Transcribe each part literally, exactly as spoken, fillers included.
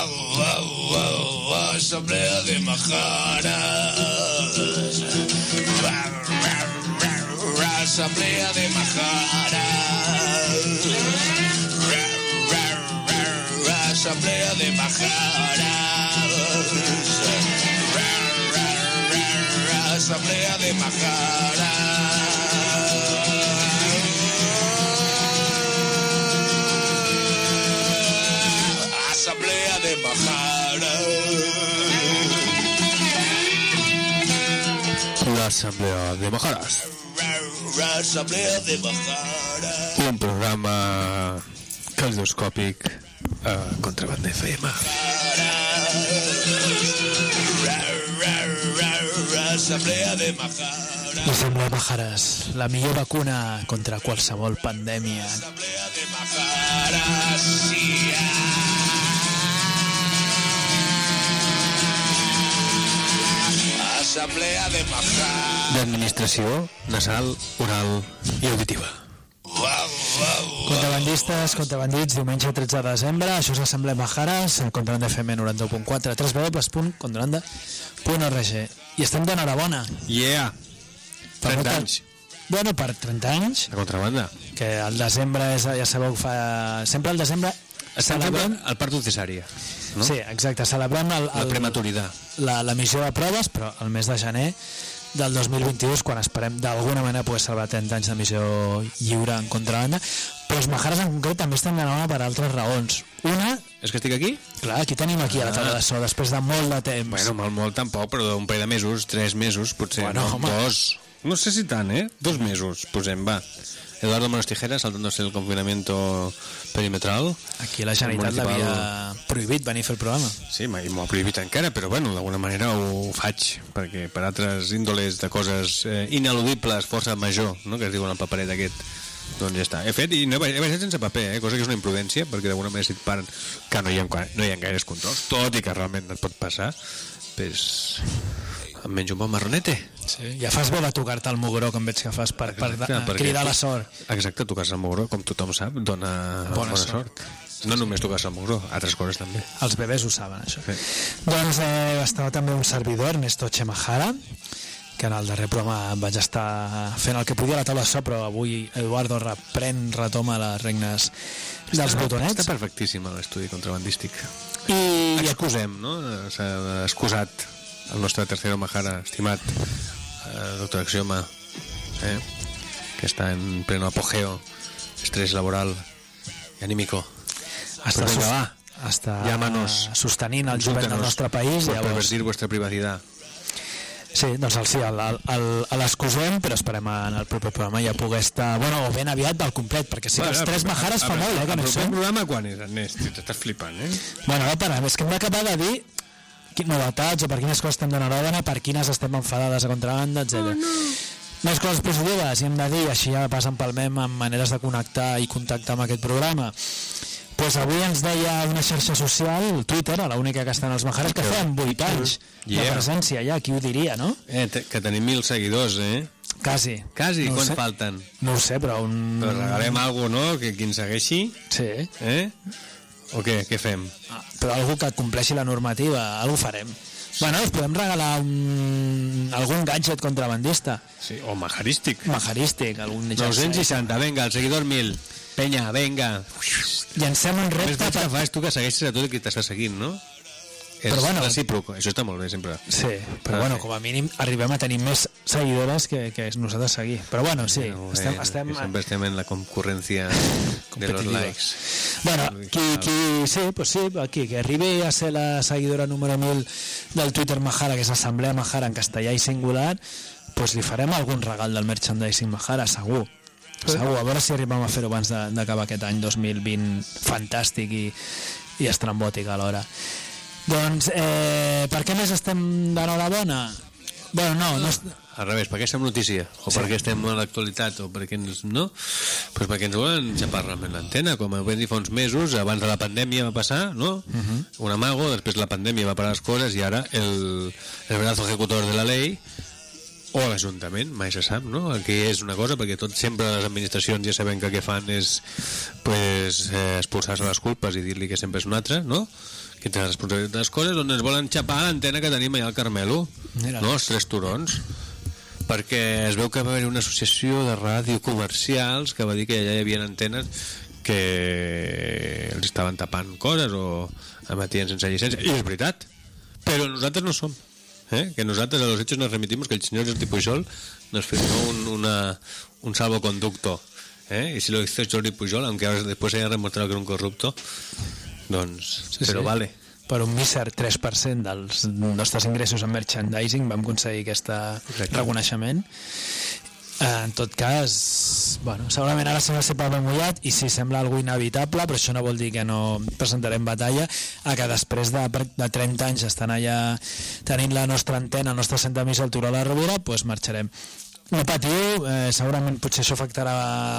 Asamblea de Majaras. Asamblea de Majaras. Asamblea de Majaras. Asamblea de Majaras. Asamblea de Majaras. L'Assemblea de Majaras. Asamblea de Majaras. Un programa calidoscòpic a Contrabanda F M. Assemblea de Majaras. L'Assemblea de Majaras, la millor vacuna contra qualsevol pandèmia. Assemblea de Majaras. Assemblea de Majaras. D'administració nasal, oral i auditiva. Contrabandistes, contrabandits, diumenge tretze de desembre, això és l'Assemblea Majaras, Contrabanda F M noranta u punt quatre, w w w punt contrabanda punt org. I estem d'enhorabona. Yeah! trenta anys. Bueno, per trenta anys, De contrabanda. que el desembre és, ja sabeu, fa... sempre el desembre celebrem... El parto cesària, no? Sí, exacte, celebrem el, La el, prematuritat. la, la missió de proves, però el mes de gener del dos mil vint-i-dos, quan esperem d'alguna manera poder celebrar trenta anys de missió lliure en contrabanda. Però els Majaras en concret també estan d'enhorabona per altres raons. Una, És que estic aquí? clar, aquí tenim aquí a la taula de so, després de molt de temps. Bueno, molt, molt tampoc, però un parell de mesos, tres mesos, potser, Bueno, no, home. dos. No sé si tant, eh? Dos mesos, posem, va. Eduardo Manos Tijeras, saltándose el confinamiento perimetral. Aquí la Generalitat Municipal. l'havia prohibit venir a fer el programa. Sí, mai m'ho ha prohibit encara, però bueno, d'alguna manera ho faig, perquè per altres índoles de coses eh, ineludibles, força major, no?, que es diuen al paperet aquest, doncs ja està. He fet, i no he, he baixat sense paper, eh? Cosa que és una imprudència, perquè d'alguna manera si et paren, que no hi ha, no hi ha gaires controls, tot i que realment et pot passar, pues em menjo un bon marronete. Sí, ja fas bé de tocar-te el mugró, com veig que fas, per, per Exacte, da, perquè cridar tu- la sort. Exacte, tocar-se el mugró, com tothom sap, dona bona, bona sort. sort. No només tocar-se el mugró, altres coses també. Els bebès ho saben, això. Sí. Doncs eh, estava també un servidor, Ernesto Chemajara, que en el darrer programa vaig estar fent el que podia a la taula de so, però avui Eduardo reprèn, retoma les regnes dels botonets. Està perfectíssim l'estudi contrabandístic. I, i Excusem, no? S'ha excusat el nostre tercero Majara, estimat eh, doctor Axioma, eh? que està en pleno apogeo, estrès laboral i anímico. està, Pues venga, sus, va. està Llámanos. sostenint el jovent del Insultanos nostre país. por Llavors, pervertir vuestra privacidad. sí, doncs el, sí, el, el, el, l'excusem, però esperem en el proper programa ja poder estar, bueno, o ben aviat del complet, perquè sí que els tres Majares fa molt, eh, que no hi El som. programa quan és, Ernest? T'estàs flipant, eh? Bueno, no, para, és que hem d'acabar de dir quines novetats o per quines coses estem d'enhorabona, per quines estem enfadades a contrabanda, etcètera. Oh, no. Més coses positives, i hem de dir, així ja pas empalmem amb maneres de connectar i contactar amb aquest programa. Pues avui ens deia una xarxa social, Twitter, a l'única que estan els Majares, que feien vuit anys Yeah. de presència ja, qui ho diria, no? eh te, que tenim mil seguidors, eh? Quasi. Quasi, No ho quants sé. falten? No ho sé, però un... Però regalem alguna cosa, no?, que qui ens segueixi, Sí, eh? O què? Què fem? ah, però algú que compleixi la normativa, algú farem. Bueno, us podem regalar un... algun gadget contrabandista. Sí, o majarístic. Majarístic, algun nou-cents jersei. seixanta, venga, el seguidor mil. Penya, venga. Llancem un Més repte veig per... que fas tu que segueixes a tot el que t'està seguint, no? És Però bueno. recíproc, això està molt bé sempre. Sí, però Ah, bueno, sí. com a mínim arribem a tenir més seguidores que, que nosaltres seguir. Però bueno, sí, Bueno, estem... eh, estem que sempre estem en la concurrència de los competitives. likes. Bueno, qui, qui, sí, pues sí, aquí, que arribi a ser la seguidora número mil del Twitter Majara, que és Assemblea Majara en castellà i singular, pues li farem algun regal del merchandising Majara, segur. Segur, a veure si arribem a fer-ho abans de- d'acabar aquest any dos mil vint fantàstic i, i estrambòtic alhora. Doncs, eh, per què més estem d'enhorabona? Bueno, no, no... est- Al revés, per què estem notícia? O Sí. perquè estem a l'actualitat? O perquè ens, no? Pues perquè ens volen xapar realment l'antena, com vam dir fa uns mesos, abans de la pandèmia va passar, no? Uh-huh. Un amago, després la pandèmia va parar les coses i ara el, el brazo ejecutor de la ley o a l'Ajuntament, mai se sap, no? Aquí és una cosa, perquè tot sempre les administracions ja sabem que el que fan és pues, eh, expulsar-se les culpes i dir-li que sempre és un altre, no? Que té la responsabilitat de les coses, on ens volen xapar l'antena que tenim allà al Carmelo, Mira. no? Els Tres Turons, perquè es veu que va haver una associació de ràdio comercials que va dir que allà hi havia antenes que els estaven tapant coses o emetien sense llicència, i és veritat, però nosaltres no som. ¿Eh? Que nosotros a los hechos nos remitimos, que el señor Jordi Pujol nos firmó un, una, un salvoconducto, ¿eh? Y si lo hizo Jordi Pujol, aunque ahora después haya demostrado que era un corrupto, doncs, sí, però sí. Vale. Per un míser tres per cent dels nostres ingressos en merchandising vam aconseguir aquest reconeixement. En tot cas, bueno, segurament ara s'ha de ser paper mullat i si sembla algo inevitable, però això no vol dir que no presentarem batalla, a que després de, de trenta anys estan allà tenint la nostra antena, el nostre centre emissor al Turó de la Rovira, doncs marxarem. No patiu, eh, segurament potser això afectarà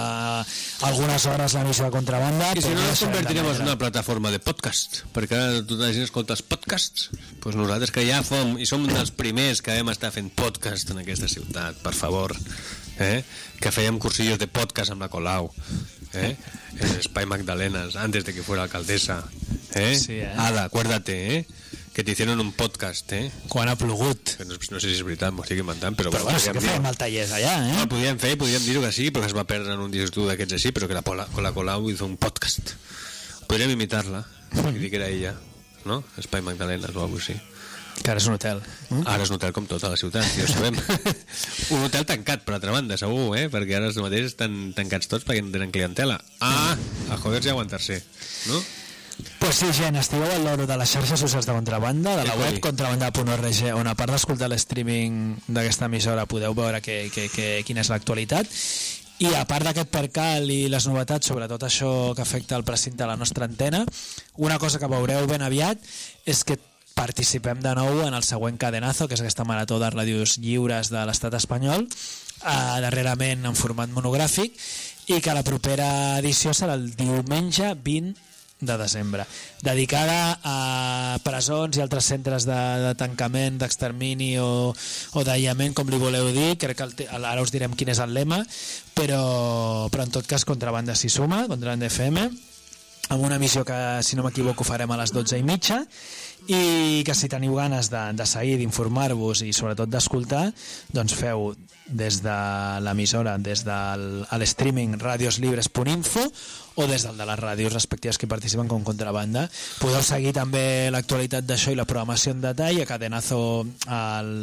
algunes hores l'emissió de contrabanda. I si no ens convertirem en una plataforma de podcast, perquè ara tota la gent escolta els podcasts, doncs nosaltres que ja fom i som dels primers que vam estar fent podcast en aquesta ciutat, per favor, eh? Que fèiem cursillos de podcast amb la Colau, eh? En l'Espai Magdalenas, antes de que fuera alcaldesa, eh? Sí, eh? Ada, acuérdate, eh? Que te hicieron un podcast, eh? Quan ha plogut. No, no sé si és veritat, m'ho estic inventant, però... Però bueno, sí que fèiem el taller allà, eh? No, podíem fer, podíem dir-ho que sí, però es va perdre en un disco d'aquests així, però que la, Pola, la Colau hizo un podcast. Podríem imitar-la, i dir que era ella, no? Espai Magdalenas o alguna cosa així. Que ara és un hotel. Mm? Ara és un hotel com tota la ciutat, ja ho sabem. Un hotel tancat, per altra banda, segur, eh? Perquè ara mateix estan tancats tots perquè no tenen clientela. Ah, a joder-se i aguantar-se, no? Pues sí, gent, estigueu al loro de les xarxes socials de Contrabanda, de la web contrabanda punt org, on a part d'escoltar l'streaming d'aquesta emissora podeu veure que, que, que, quina és l'actualitat. I a part d'aquest percal i les novetats sobre tot això que afecta el precinte de la nostra antena, una cosa que veureu ben aviat és que participem de nou en el següent Cadenazo, que és aquesta marató de ràdios lliures de l'estat espanyol, eh, darrerament en format monogràfic, i que la propera edició serà el diumenge vint de desembre, dedicada a presons i altres centres de, de tancament, d'extermini o, o d'aïllament, com li voleu dir. Crec que el, ara us direm quin és el lema, però, però en tot cas Contrabanda s'hi suma, Contrabanda F M, amb una emissió que, si no m'equivoco, farem a les dotze i mitja, i que si teniu ganes de, de seguir, d'informar-vos i sobretot d'escoltar, doncs feu des de l'emissora, des de l'streaming radioslibres punt info o des del de les ràdios respectives que participen com Contrabanda. Podeu seguir també l'actualitat d'això i la programació en detall a Cadenazo al,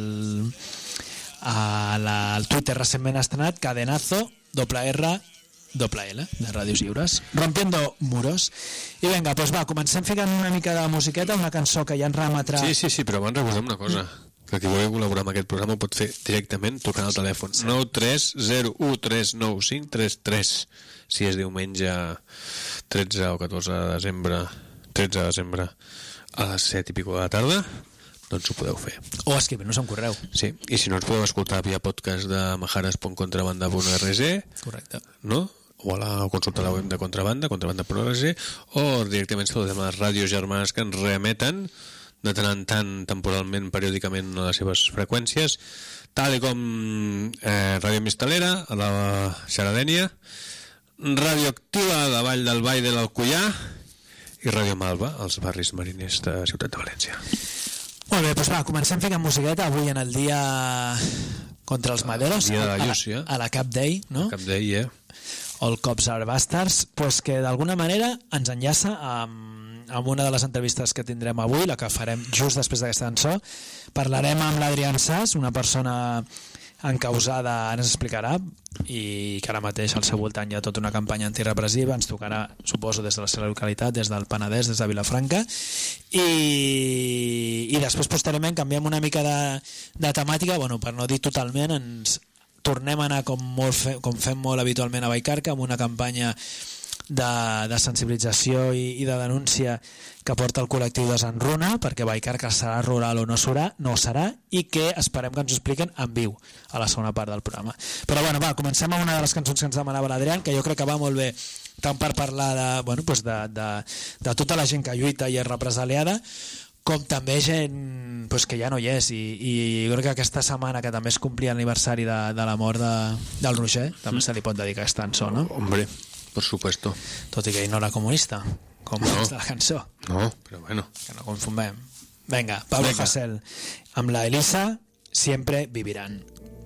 a la, al Twitter recentment estrenat, Cadenazo doble R doble L, de Ràdios Lliures, rompiendo muros. I vinga, doncs va, comencem ficant una mica de musiqueta, una cançó que ja ens remetrà... Sí, sí, sí, però abans recordem una cosa, que qui vulgui col·laborar amb aquest programa ho pot fer directament tocant el telèfon. Sí. nou tres zero u tres nou cinc tres tres, si és diumenge tretze o catorze de desembre, tretze de desembre a les set i pico de la tarda, doncs ho podeu fer. O escriure-nos un correu. Sí, i si no ens podeu escoltar via podcast de majares punt contrabanda punt org, correcte, no? O a la consulta a la web de Contrabanda, contrabanda punt org, o directament saludem a les ràdios germanes que ens reemeten de tant en tant, temporalment, periòdicament, a les seves freqüències, tal com eh, Ràdio Mistalera, a la Xaradènia, Radioactiva, de Vall del Vall de l'Alcoià, i Ràdio Malva, als barris mariners de Ciutat de València. Molt bé, doncs va, comencem ficant musiqueta avui en el dia contra els Maderos, el dia de la a, Llúcia, a la Cap Day, no? Cap Day, eh? All Cops Are Bastards, pues que d'alguna manera ens enllaça amb, amb una de les entrevistes que tindrem avui, la que farem just després d'aquesta cançó. Parlarem amb l'Adrián Sas, una persona encausada, ara ens explicarà, i que ara mateix al seu voltant hi ha tota una campanya antirepressiva. Ens tocarà, suposo, des de la seva localitat, des del Penedès, des de Vilafranca, i, i després posteriorment canviem una mica de, de temàtica, bueno, per no dir totalment, ens tornem a anar com, molt fe, com fem molt habitualment a Vallcarca, amb una campanya de, de sensibilització i, i de denúncia que porta el col·lectiu de Sant Runa, perquè Vallcarca serà rural o no serà, no serà, i que esperem que ens ho expliquen en viu a la segona part del programa. Però bueno, va, comencem amb una de les cançons que ens demanava l'Adrián, que jo crec que va molt bé tant per parlar de, bueno, doncs de, de, de tota la gent que lluita i és represaliada, com també gent pues, que ja no hi és, i, i jo crec que aquesta setmana que també es complia l'aniversari de, de la mort de, del Roger, també mm. se li pot dedicar aquesta cançó, no? Hombre, por supuesto. Tot i que ell no era comunista, com no. És de la cançó. No, però bueno. Que no confumem. Venga, Pablo Venga. Hasél, amb la Elisa, Siempre vivirán.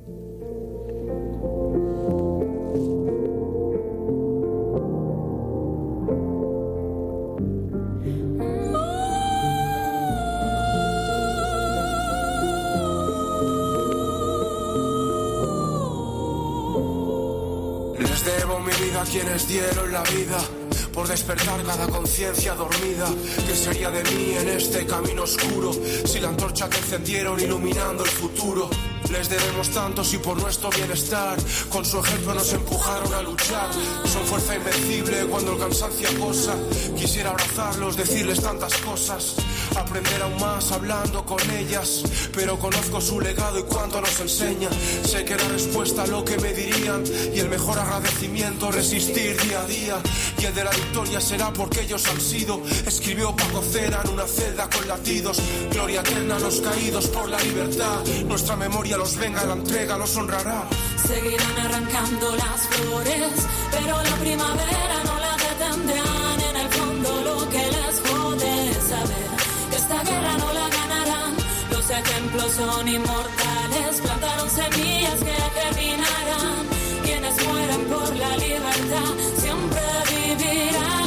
Les debo mi vida a quienes dieron la vida por despertar cada conciencia dormida. ¿Qué sería de mí en este camino oscuro si la antorcha que encendieron iluminando el futuro? Les debemos tanto si por nuestro bienestar con su ejemplo nos empujaron a luchar. Son fuerza invencible cuando el cansancio acosa. Quisiera abrazarlos, decirles tantas cosas, aprender aún más hablando con ellas, pero conozco su legado y cuánto nos enseña. Sé que la respuesta a lo que me dirían y el mejor agradecimiento resistir día a día, y el de la victoria será porque ellos han sido. Escribió Paco Cera en una celda con latidos. Gloria eterna a los caídos por la libertad. Nuestra memoria los venga, la entrega los honrará. Seguirán arrancando las flores, pero la primavera no la detendrán. En el fondo lo que les jode es saber que esta guerra no la ganarán. Los ejemplos son inmortales, plantaron semillas que germinarán. Quienes mueren por la libertad siempre vivirán.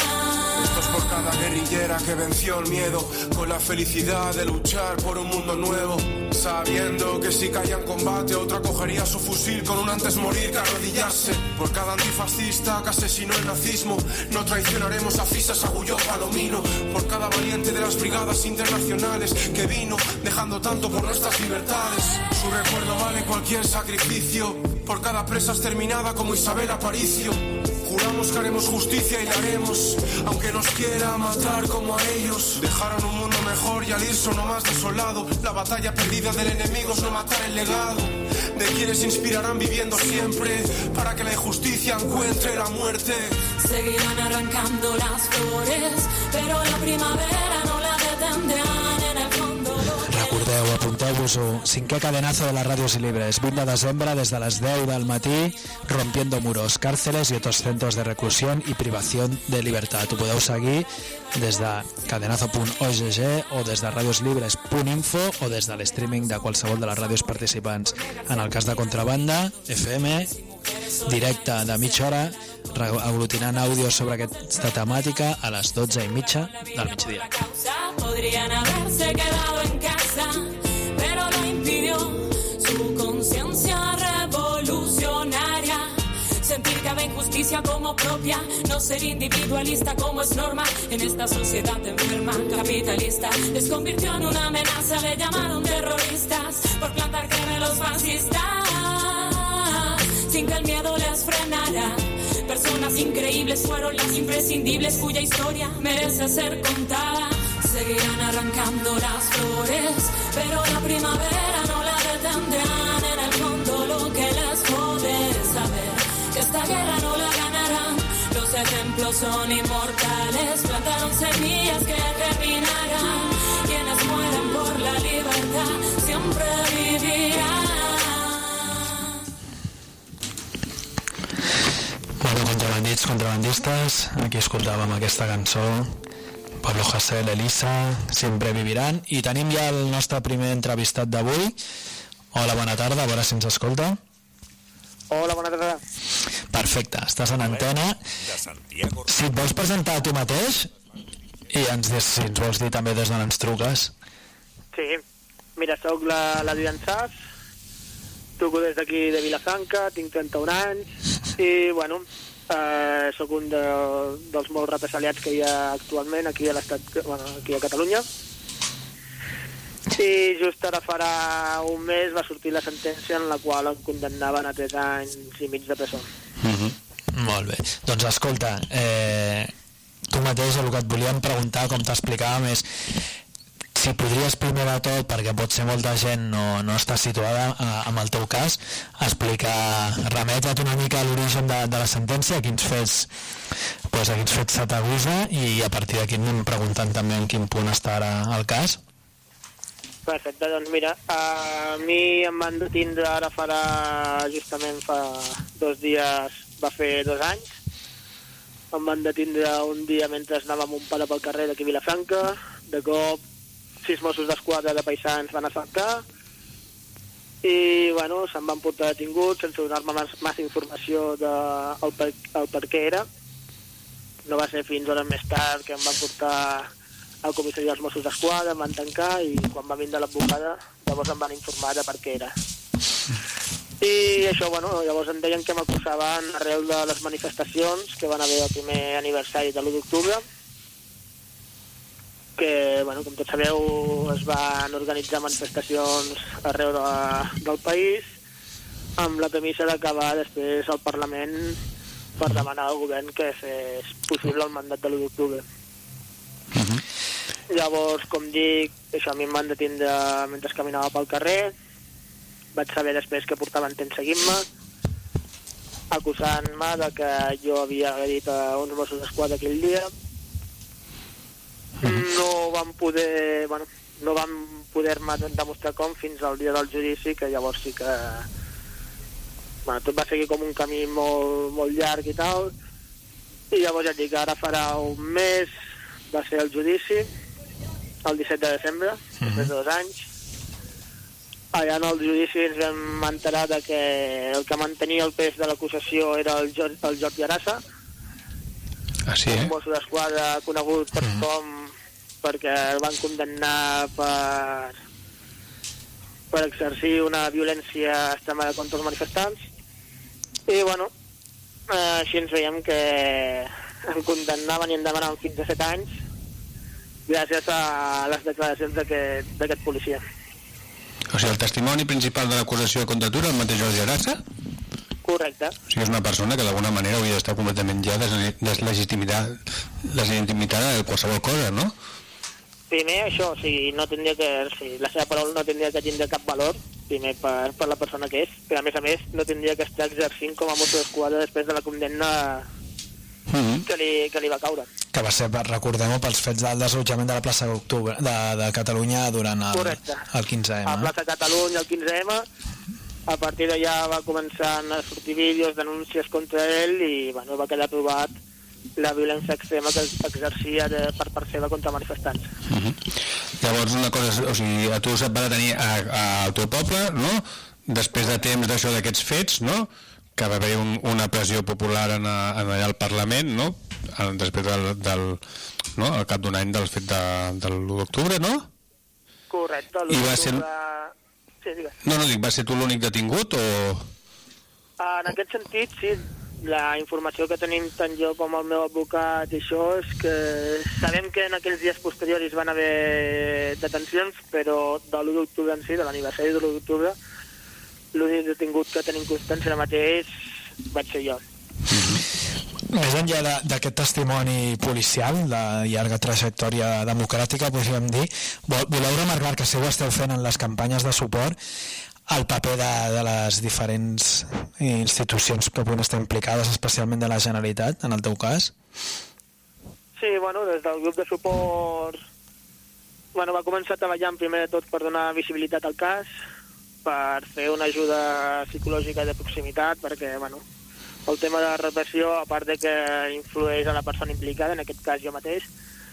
Por cada guerrillera que venció el miedo, con la felicidad de luchar por un mundo nuevo, sabiendo que si caía en combate otra cogería su fusil con un antes morir que arrodillarse. Por cada antifascista que asesinó el nazismo, no traicionaremos a Fisas, Agulló, Palomino. Por cada valiente de las brigadas internacionales que vino dejando tanto por nuestras libertades, su recuerdo vale cualquier sacrificio. Por cada presa exterminada como Isabel Aparicio, juramos que haremos justicia y la haremos, aunque nos quiera matar como a ellos. Dejaron un mundo mejor y al irse uno más desolado. La batalla perdida del enemigo es no matar el legado de quienes inspirarán viviendo siempre para que la injusticia encuentre la muerte. Seguirán arrancando las flores, pero la primavera no la detendrán. En el fondo recordeu, apunteu-vos-ho, cinquè cadenazo de les ràdios libres, vint de desembre des de les deu del matí, rompiendo muros, cárceles y otros centros de reclusión y privación de libertad. Ho podeu seguir des de cadenazo punt org o des de radioslibres punt info o des de l'streaming de qualsevol de les ràdios participants. En el cas de Contrabanda, F M, directe de mitja hora, aglutinant àudios sobre aquesta temàtica a les dotze i mitja del migdia. Podrían haberse quedado en casa, pero lo impidió su conciencia revolucionaria. Sentir cada injusticia como propia, no ser individualista como es norma. En esta sociedad enferma, capitalista, les convirtió en una amenaza. Le llamaron terroristas por plantar gemelos fascistas, sin que el miedo les frenara. Personas increíbles fueron las imprescindibles cuya historia merece ser contada. Seguirán arrancando las flores, pero la primavera no la detendrán. En el fondo lo que les jode es saber que esta guerra no la ganarán. Los ejemplos son inmortales, plantaron semillas que germinarán. Quienes mueren por la libertad siempre vivirán. Bueno, contrabandits, contrabandistes, aquí escoltàvem aquesta cançó, Pablo Hasél, Elisa, Siempre vivirán, i tenim ja el nostre primer entrevistat d'avui. Hola, bona tarda, a veure si ens escolta. Hola, bona tarda. Perfecte, estàs en antena. Si et vols presentar tu mateix i ens dius, si ens vols dir també des d'on ens truques. Sí, mira, soc l'Adrián Sas, truco des d'aquí de Vilafranca, tinc trenta-un anys i, bueno, eh, sóc un de, dels molts represaliats que hi ha actualment aquí a l'estat, bueno, aquí a Catalunya. I just ara farà un mes va sortir la sentència en la qual em condemnaven a tres anys i mig de presó. Mm-hmm. Molt bé. Doncs escolta, eh, tu mateix el que et volíem preguntar, com t'explicàvem, és si podries primer de tot, perquè potser molta gent no, no està situada amb el teu cas, explicar, remetre't una mica a l'origen de, de la sentència, a quins fets, pues, a quins fets se t'acusa, i a partir d'aquí anem preguntant també en quin punt està ara el cas. Perfecte, doncs mira, a mi em van detindre ara farà, justament fa dos dies, va fer dos anys. Em van detindre un dia mentre anava amb un pare pel carrer d'aquí a Vilafranca. De cop, sis Mossos d'Esquadra de paisans van assaltar i, bueno, se'm van portar detingut sense donar-me massa informació de el per, el per què era. No va ser fins hores més tard que em van portar al comissari dels Mossos d'Esquadra, em van tancar i quan va vindre l'advocada llavors em van informar de per què era. I això, bueno, llavors em deien que m'acusaven arrel de les manifestacions que van haver el primer aniversari de l'u d'octubre, que, bueno, com tots sabeu, es van organitzar manifestacions arreu de, del país amb la premissa d'acabar després al Parlament per demanar al govern que fes possible el mandat de l'u d'octubre. Uh-huh. Llavors, com dic, això a mi em van detindre mentre caminava pel carrer. Vaig saber després que portaven temps seguint-me, acusant-me de que jo havia agredit a uns Mossos d'Esquadra aquell dia. No van poder, bueno, no van poder-me demostrar com fins al dia del judici, que llavors sí que, bueno, tot va seguir com un camí molt, molt llarg i tal. I llavors ja et dic, ara farà un mes va ser el judici, el disset de desembre, uh-huh. després de dos anys. Allà en el judici ens vam enterar de que el que mantenia el pes de l'acusació era el, jo, el Jordi Arassa, ah, sí, eh? un mosso d'esquadra conegut per tothom, uh-huh. perquè el van condemnar per, per exercir una violència extrema contra els manifestants. I, bueno, eh, així ens veiem que em condemnaven i em demanaven fins a set anys gràcies a les declaracions d'aquest, d'aquest policia. O sigui, el testimoni principal de l'acusació contra tu era el mateix Jordi Arassa? Correcte. O sigui, és una persona que d'alguna manera hauria d'estar completament ja deslegitimitada de qualsevol cosa, no? Primer, això, o sigui, no tindria que, o sigui, la seva paraula no tindria que tindre cap valor, primer per, per la persona que és, però a més a més no tindria que estar exercint com a mosso d'esquadra després de la condemna mm-hmm. que, li, que li va caure. Que va ser, recordem-ho, pels fets del desallotjament de la plaça d'Octubre de, de Catalunya durant el, el quinze ema. A la plaça Catalunya, el quinze ema, a partir d'allà va començar a sortir vídeos, denúncies contra ell i, bueno, va quedar provat la violència extrema que exercia de, per part seva contra manifestants. Mm-hmm. Llavors, una cosa, o sigui, a tu se't va detenir al teu poble, no? Després de temps d'això d'aquests fets, no? Que va haver un, una pressió popular en, a, en allà al Parlament, no? Després del, del no? al cap d'un any del fet de, de l'u d'octubre, no? Correcte, l'u d'octubre... Sí, digues. No, no, dic, va ser tu l'únic detingut o...? En aquest sentit, sí. La informació que tenim tant jo com el meu advocat i això és que sabem que en aquells dies posteriors van haver detencions, però de l'u d'octubre en si, de l'aniversari de l'u d'octubre, l'únic detingut que tenim constància ara mateix vaig ser jo. Més enllà d'aquest testimoni policial de llarga trajectòria democràtica, podríem dir, voleu remarcar que si ho esteu fent en les campanyes de suport, el paper de, de les diferents institucions que puguin estar implicades, especialment de la Generalitat, en el teu cas? Sí, bueno, des del grup de suport bueno, va començar treballant primer de tot per donar visibilitat al cas, per fer una ajuda psicològica de proximitat, perquè, bueno, el tema de la repressió, a part de que influeix a la persona implicada, en aquest cas jo mateix,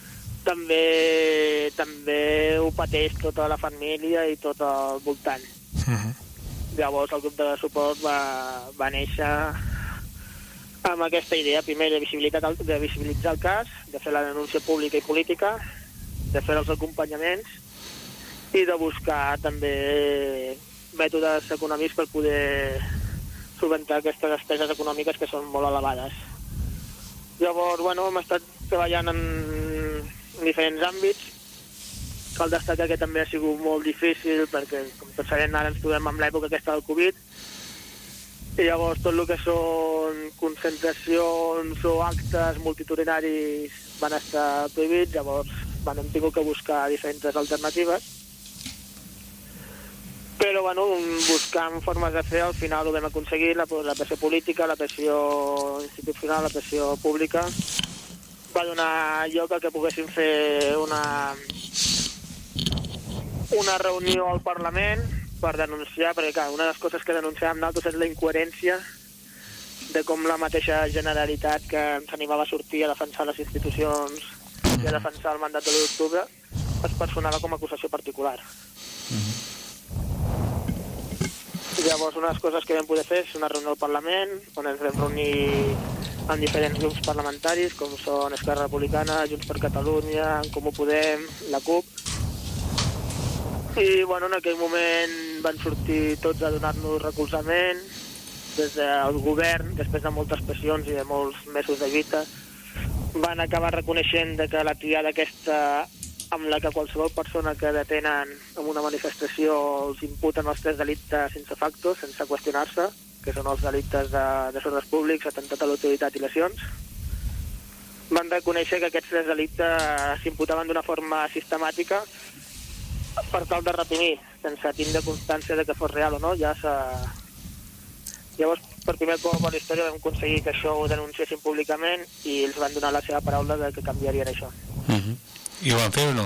també també ho pateix tota la família i tot el voltant. Uh-huh. Llavors el grup de suport va, va néixer amb aquesta idea, primer de, de visibilitzar el cas, de fer la denúncia pública i política, de fer els acompanyaments i de buscar també mètodes econòmics per poder solventar aquestes despeses econòmiques que són molt elevades. Llavors, bueno, hem estat treballant en diferents àmbits. Cal destacar que també ha sigut molt difícil perquè, com tots sabem, ara ens trobem en l'època aquesta del Covid i llavors tot el que són concentracions o actes multitudinaris van estar prohibits. Llavors bueno, hem tingut que buscar diferents alternatives, però bueno, buscant formes de fer, al final ho vam aconseguir, la, la pressió política, la pressió institucional, la pressió pública, va donar lloc a que poguéssim fer una, una reunió al Parlament per denunciar, perquè clar, una de les coses que denunciàvem nosaltres és la incoherència de com la mateixa Generalitat que ens animava a sortir a defensar les institucions i a defensar el mandat de l'u d'octubre es personava com a acusació particular. Mm-hmm. Llavors, una de les coses que vam poder fer és una reunió al Parlament, on ens vam reunir amb diferents grups parlamentaris, com són Esquerra Republicana, Junts per Catalunya, En Comú Podem, la CUP. I, bueno, en aquell moment van sortir tots a donar-nos recolzament, des del govern, després de moltes pressions i de molts mesos de lluita, van acabar reconeixent que la triada aquesta amb la que qualsevol persona que detenen en una manifestació els imputen els tres delictes sense facto, sense qüestionar-se, que són els delictes de desordres públics, atemptat a l'autoritat i lesions. Van reconèixer que aquests tres delictes s'imputaven d'una forma sistemàtica per tal de reprimir, sense tindre constància de que fos real o no. Ja s'ha... Llavors, per primer cop a la història vam aconseguir que això ho denunciessin públicament i ells van donar la seva paraula de que canviarien això. Uh-huh. I ho van fer o no?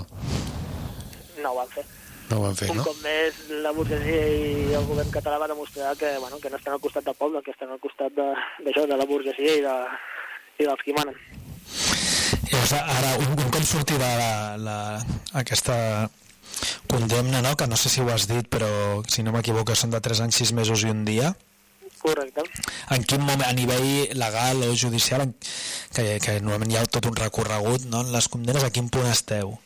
No ho van fer. No ho van fer, Un no? cop més, la burgesia i el govern català va demostrar que, bueno, que no estan al costat del poble, que estan al costat de, d'això, de la burgesia i, de, i dels qui manen. Llavors, ara, un, un cop sortirà la, la, aquesta condemna, no? Que no sé si ho has dit, però si no m'equivoco són de tres anys, sis mesos i un dia. Correcte. En quin moment, a nivell legal o judicial, en, que, que normalment hi ha tot un recorregut, no? En les condemnes, a quin punt esteu?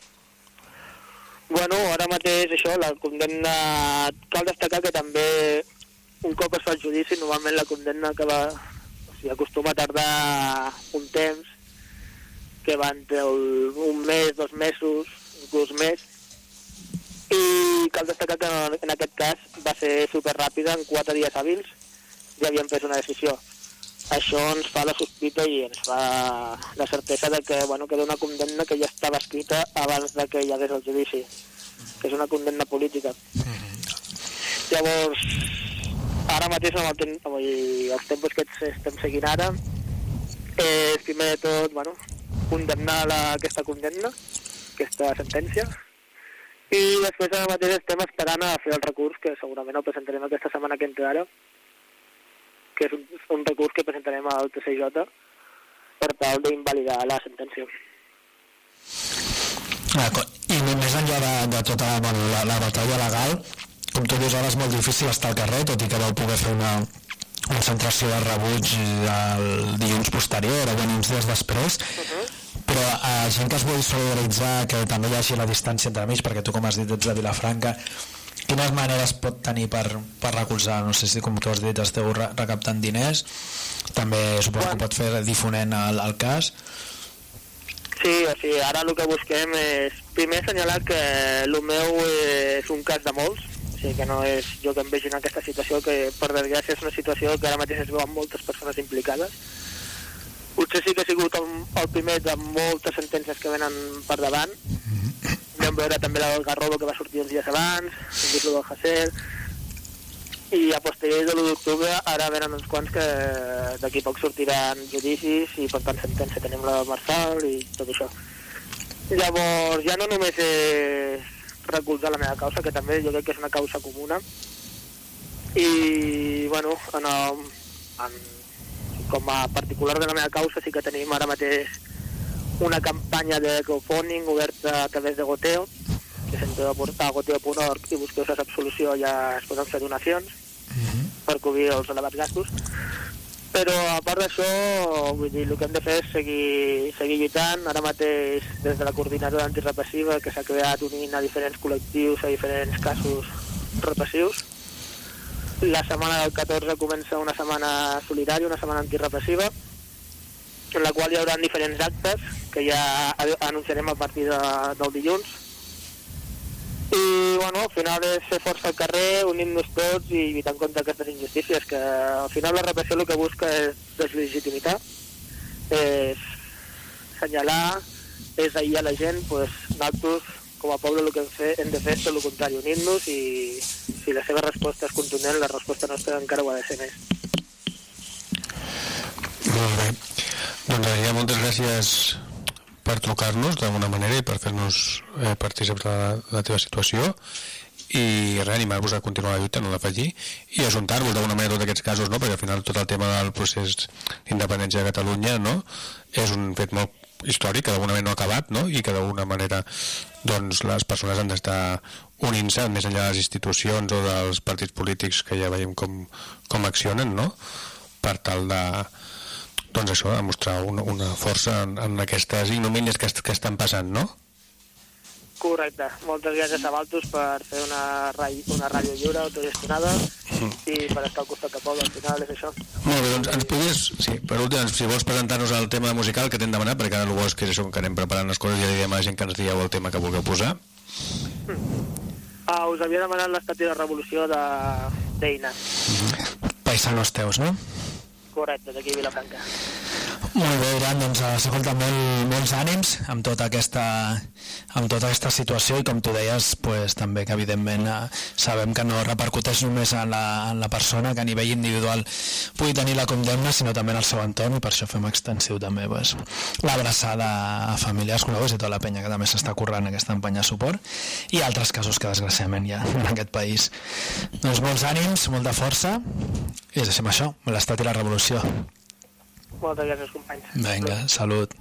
Bueno, ara mateix això, la condemna... Cal destacar que també, un cop es fa el judici, normalment la condemna acaba... O sigui, acostuma a tardar un temps, que va entre el, un mes, dos mesos, inclús més, i cal destacar que en aquest cas va ser superràpida, en quatre dies hàbils, ja havíem pres una decisió. Això ens fa la sospita i ens fa la certesa de que, bueno, que era una condemna que ja estava escrita abans de que hi hagués el judici, que és una condemna política. Llavors, ara mateix amb, el temps, amb els tempos que estem seguint ara, eh, primer de tot, bueno, condemnar la, aquesta condemna, aquesta sentència, i després ara mateix estem esperant a fer el recurs, que segurament el presentarem aquesta setmana que entra ara, que és un, un recurs que presentarem al T C J per tal d'invalidar la sentència. I més enllà de, de tota bueno, la, la batalla legal, com tu dius, ara és molt difícil estar al carrer, tot i que vau poder fer una concentració de rebuig el dilluns posterior o bueno, uns dies després, uh-huh. Però a gent que es vulgui solidaritzar, que també hi hagi la distància entre mig, perquè tu, com has dit, ets de Vilafranca, quines maneres pot tenir per, per recolzar? No sé si, com tu has dit, esteu re recaptant diners, també suposo bueno. que pot fer difonent el, el cas. Sí, o sigui, ara el que busquem és primer assenyalar que el meu és un cas de molts, o sigui que no és jo que em vegi en aquesta situació, que per desgràcia és una situació que ara mateix es veu amb moltes persones implicades. Potser sí que ha sigut el, el primer de moltes sentències que venen per davant. Vam veure també la del Garrobo, que va sortir uns dies abans, hem vist el del Hasél, i a posteriori de l'u d'octubre ara venen uns quants que d'aquí poc sortiran judicis i per tant sentència. Tenim la del Marçal i tot això. Llavors ja no només és recolzar la meva causa, que també jo crec que és una causa comuna, i bueno, en el, en, com a particular de la meva causa sí que tenim ara mateix una campanya de crowdfunding oberta a través de Goteo, que si entreu a goteo punt org i busqueu la absolució ja es poden fer donacions uh-huh. per cobrir els elevats gastos. Però a part d'això, vull dir, el que hem de fer és seguir, seguir lluitant. Ara mateix, des de la coordinadora antirepressiva, que s'ha creat unint a diferents col·lectius, a diferents casos repressius. La setmana del catorze comença una setmana solidària, una setmana antirepressiva, en la qual hi haurà diferents actes que ja anunciarem a partir de, del dilluns. I, bueno, al final és fer força al carrer, unint-nos tots i lluitant contra aquestes injustícies, que al final la repressió el que busca és deslegitimitar, és assenyalar és aïllar la gent, pues, nosaltres, com a poble, el que hem, fe, hem de fer és tot el contrari, unir-nos, i si la seva resposta és contundent, la resposta nostra encara ho ha de ser més. Molt bé. Doncs ja moltes gràcies per trucar-nos d'alguna manera i per fer-nos eh, partícips de la, de la teva situació, i reanimar-vos a continuar la lluita, no d'afegir, i ajuntar-vos d'alguna manera tots aquests casos, no? Perquè al final tot el tema del procés d'independència de Catalunya, no? És un fet molt històric que d'alguna manera no ha acabat, no? I que d'alguna manera doncs, les persones han d'estar unint-se més enllà de les institucions o dels partits polítics que ja veiem com, com accionen, no? Per tal de, doncs això, de mostrar una, una força en, en aquestes ignomínies que, est que estan passant, no? Correcte. Moltes gràcies a Valtus per fer una, una ràdio lliure, autogestionada, mm. i per estar al costat de poble, al final és això. Molt bé, doncs ens podries, sí, per últim, si vols presentar-nos el tema musical que t'hem demanat, perquè ara el bo és que és això, que anem preparant les coses i ja direm a la gent que ens dieu el tema que vulgueu posar. Mm. Ah, us havia demanat l'Estat i la Revolució de d'Eina. Mm-hmm. Paisanos teus, no? Correcte, d'aquí a Vilafranca. Molt bé, Iran, doncs escolta, molt, molts ànims amb tota aquesta, amb tota aquesta situació, i com tu deies, pues, també que evidentment eh, sabem que no repercuteix només en la, en la persona que a nivell individual pugui tenir la condemna, sinó també en el seu entorn, i per això fem extensiu també pues, l'abraçada a familiars, coneguts i tota la penya que també s'està currant aquesta empenya suport, i altres casos que desgraciadament hi ha en aquest país. Doncs molts ànims, molta força, i deixem això, l'Estat i la Revolució. Moltes gràcies, companys. Vinga, salut.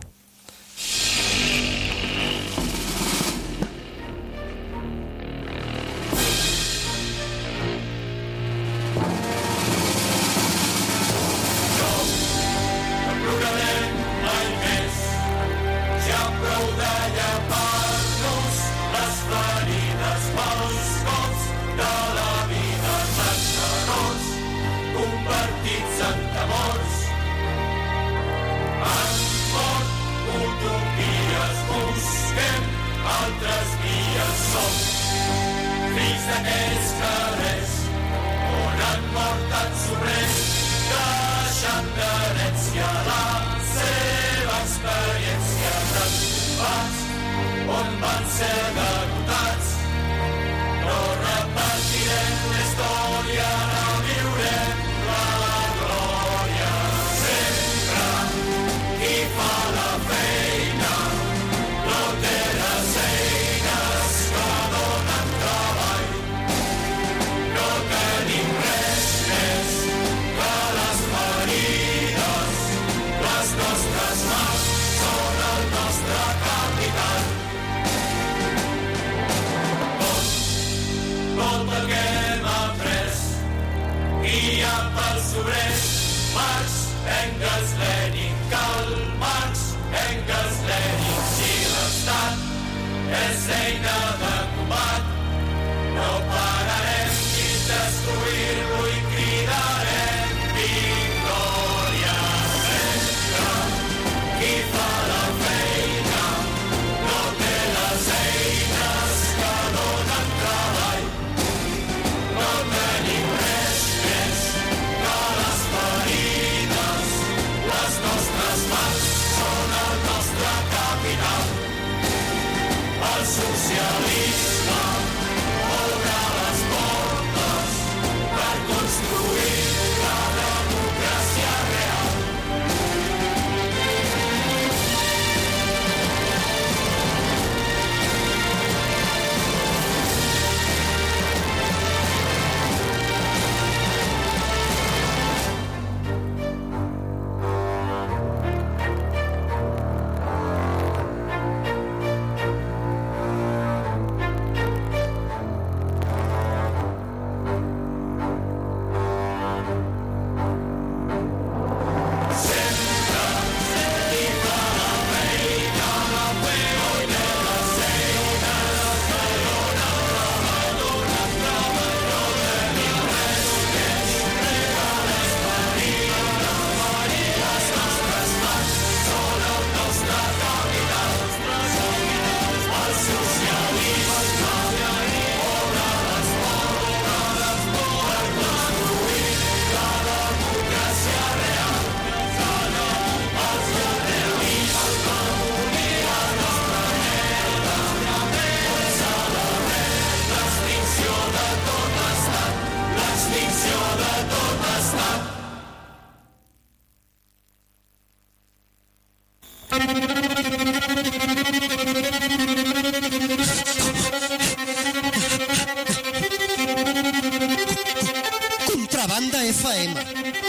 ema.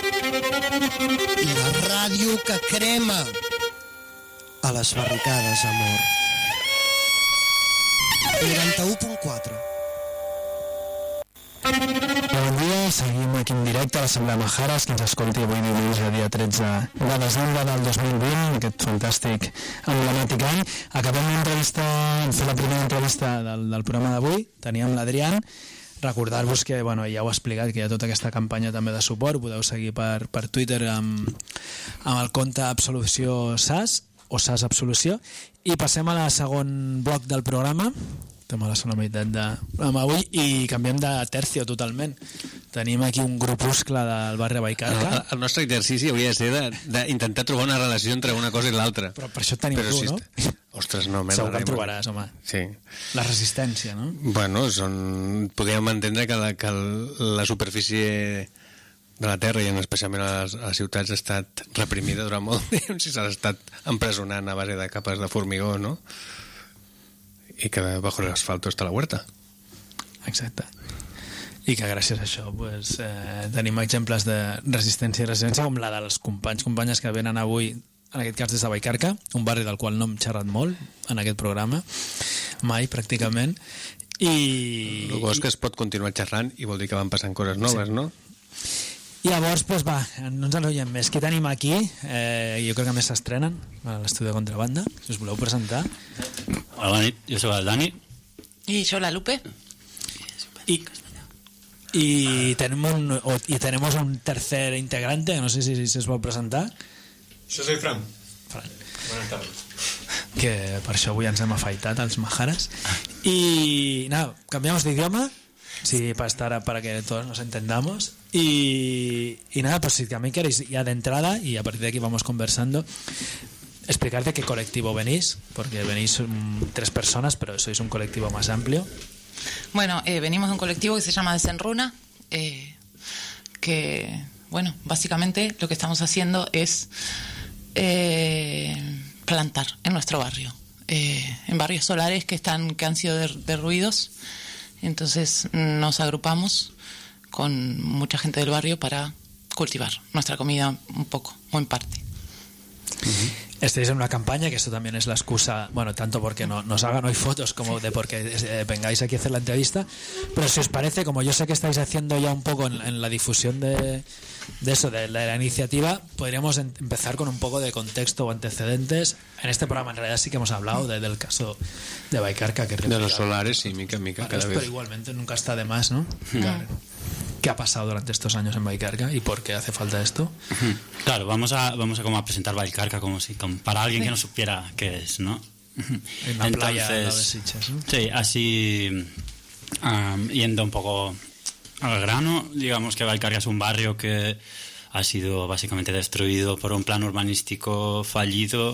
La ràdio que crema. A les barricades, amor. noranta-u punt quatre. Bon dia, seguim aquí en directe a l'Assemblea Majares, que ens escolti avui diumenge, dia tretze de desembre del dos mil vint, aquest fantàstic emblemàtic any. Acabem l'entrevista, hem fet la primera entrevista del, del programa d'avui, teníem l'Adrián. Recordar-vos que, bueno, ja ho he explicat, que hi ha tota aquesta campanya també de suport, podeu seguir per, per Twitter amb, amb el compte Absolució S A S, o S A S Absolució, i passem a la segon bloc del programa. Estem a la segona meitat de programa avui i canviem de tercio totalment. Tenim aquí un grupuscle del barri de Vallcarca. El, el nostre exercici hauria de ser d'intentar trobar una relació entre una cosa i l'altra. Però per això et tenim Però tu, si no? Est... Ostres, no, merda. Segur que en trobaràs, home. Sí. La resistència, no? Bueno, són... podríem entendre que la, que la superfície de la Terra, i especialment a les, a les ciutats, ha estat reprimida durant molt temps, si s'ha estat empresonant a base de capes de formigó, no? I que bajo el asfalto està la huerta. Exacte. I que gràcies a això pues, eh, tenim exemples de resistència i resistència com la dels companys, companyes que venen avui, en aquest cas des de Vallcarca, un barri del qual no hem xerrat molt en aquest programa, mai pràcticament. I... El bo és que es pot continuar xerrant i vol dir que van passant coses noves, sí. No? I llavors, pues, va, no ens enrotllem més. Què tenim aquí? Eh, jo crec que més s'estrenen a l'estudi de Contrabanda. Si us voleu presentar. Hola, bona nit. Jo soc el Dani. I jo la Lupe. I, i, tenim un, o, y tenemos un tercer integrante, no sé si, si se os va a presentar. Yo soy Fran. Fran. Buenas tardes. Que per això avui ens hem afaitat, els majares. I nada, cambiamos de idioma. Sí, para estar, para que todos nos entendamos. Y, y nada, pues si también queréis ya de entrada, y a partir de aquí vamos conversando, explicar de qué colectivo venís, porque venís um, tres personas, pero sois un colectivo más amplio. Bueno, eh, venimos de un colectivo que se llama Desenruna, eh, que, bueno, básicamente lo que estamos haciendo es eh, plantar en nuestro barrio, eh, en barrios solares que están que han sido derruidos. Entonces nos agrupamos con mucha gente del barrio para cultivar nuestra comida un poco, o en parte. Uh-huh. Estáis en una campaña, que esto también es la excusa, bueno, tanto porque no, nos hagan hoy fotos como de porque eh, vengáis aquí a hacer la entrevista, pero si os parece, como yo sé que estáis haciendo ya un poco en, en la difusión de, de eso, de la, de la iniciativa, podríamos en, empezar con un poco de contexto o antecedentes. En este programa en realidad sí que hemos hablado de, del caso de Vallcarca, que de los solares, sí, mica en mica, cada pero vez. igualmente nunca está de más, ¿no? Claro. ¿Qué ha pasado durante estos años en Vallcarca y por qué hace falta esto? Claro, vamos a vamos a como a presentar Vallcarca como si como para alguien sí. que no supiera qué es, ¿no? En la playa de las Sitges, ¿no? Sí, así um, yendo un poco al grano, digamos que Vallcarca es un barrio que ha sido básicamente destruido por un plan urbanístico fallido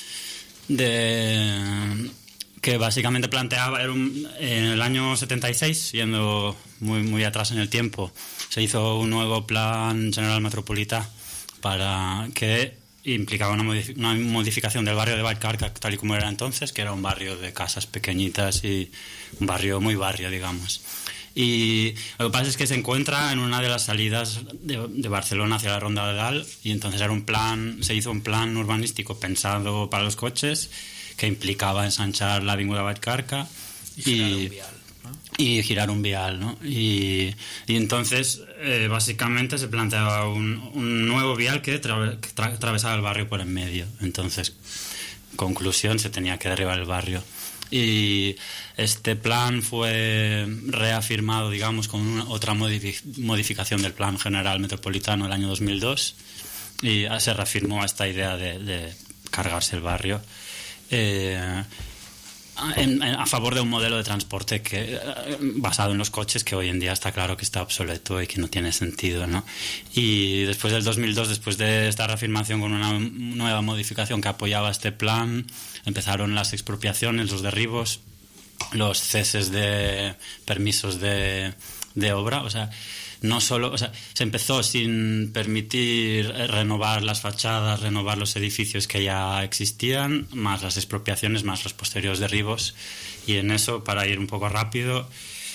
de que básicamente planteaba era un, en el año setenta y seis, yendo muy muy atrás en el tiempo, se hizo un nuevo plan general metropolitano para que implicaba una, modific- una modificación del barrio de Vallcarca tal y como era entonces, que era un barrio de casas pequeñitas y un barrio muy barrio, digamos. Y lo que pasa es que se encuentra en una de las salidas de, de Barcelona hacia la Ronda de Dalt, y entonces era un plan, se hizo un plan urbanístico pensado para los coches que implicaba ensanchar la avinguda Vallcarca y, y, vial, ¿no? y girar un vial, ¿no? Y, y entonces eh, básicamente se planteaba un, un nuevo vial que, tra- que tra- atravesaba el barrio por en medio. Entonces, conclusión, se tenía que derribar el barrio. Y este plan fue reafirmado, digamos, con una, otra modific- modificación del plan general metropolitano el año dos mil dos, y se reafirmó esta idea de, de cargarse el barrio. Eh, en, en, a favor de un modelo de transporte que basado en los coches, que hoy en día está claro que está obsoleto y que no tiene sentido, ¿no? Y después del dos mil dos, después de esta reafirmación con una nueva modificación que apoyaba este plan, empezaron las expropiaciones, los derribos, los ceses de permisos de, de obra. O sea, no solo, o sea, se empezó sin permitir renovar las fachadas, renovar los edificios que ya existían, más las expropiaciones, más los posteriores derribos. Y en eso, para ir un poco rápido,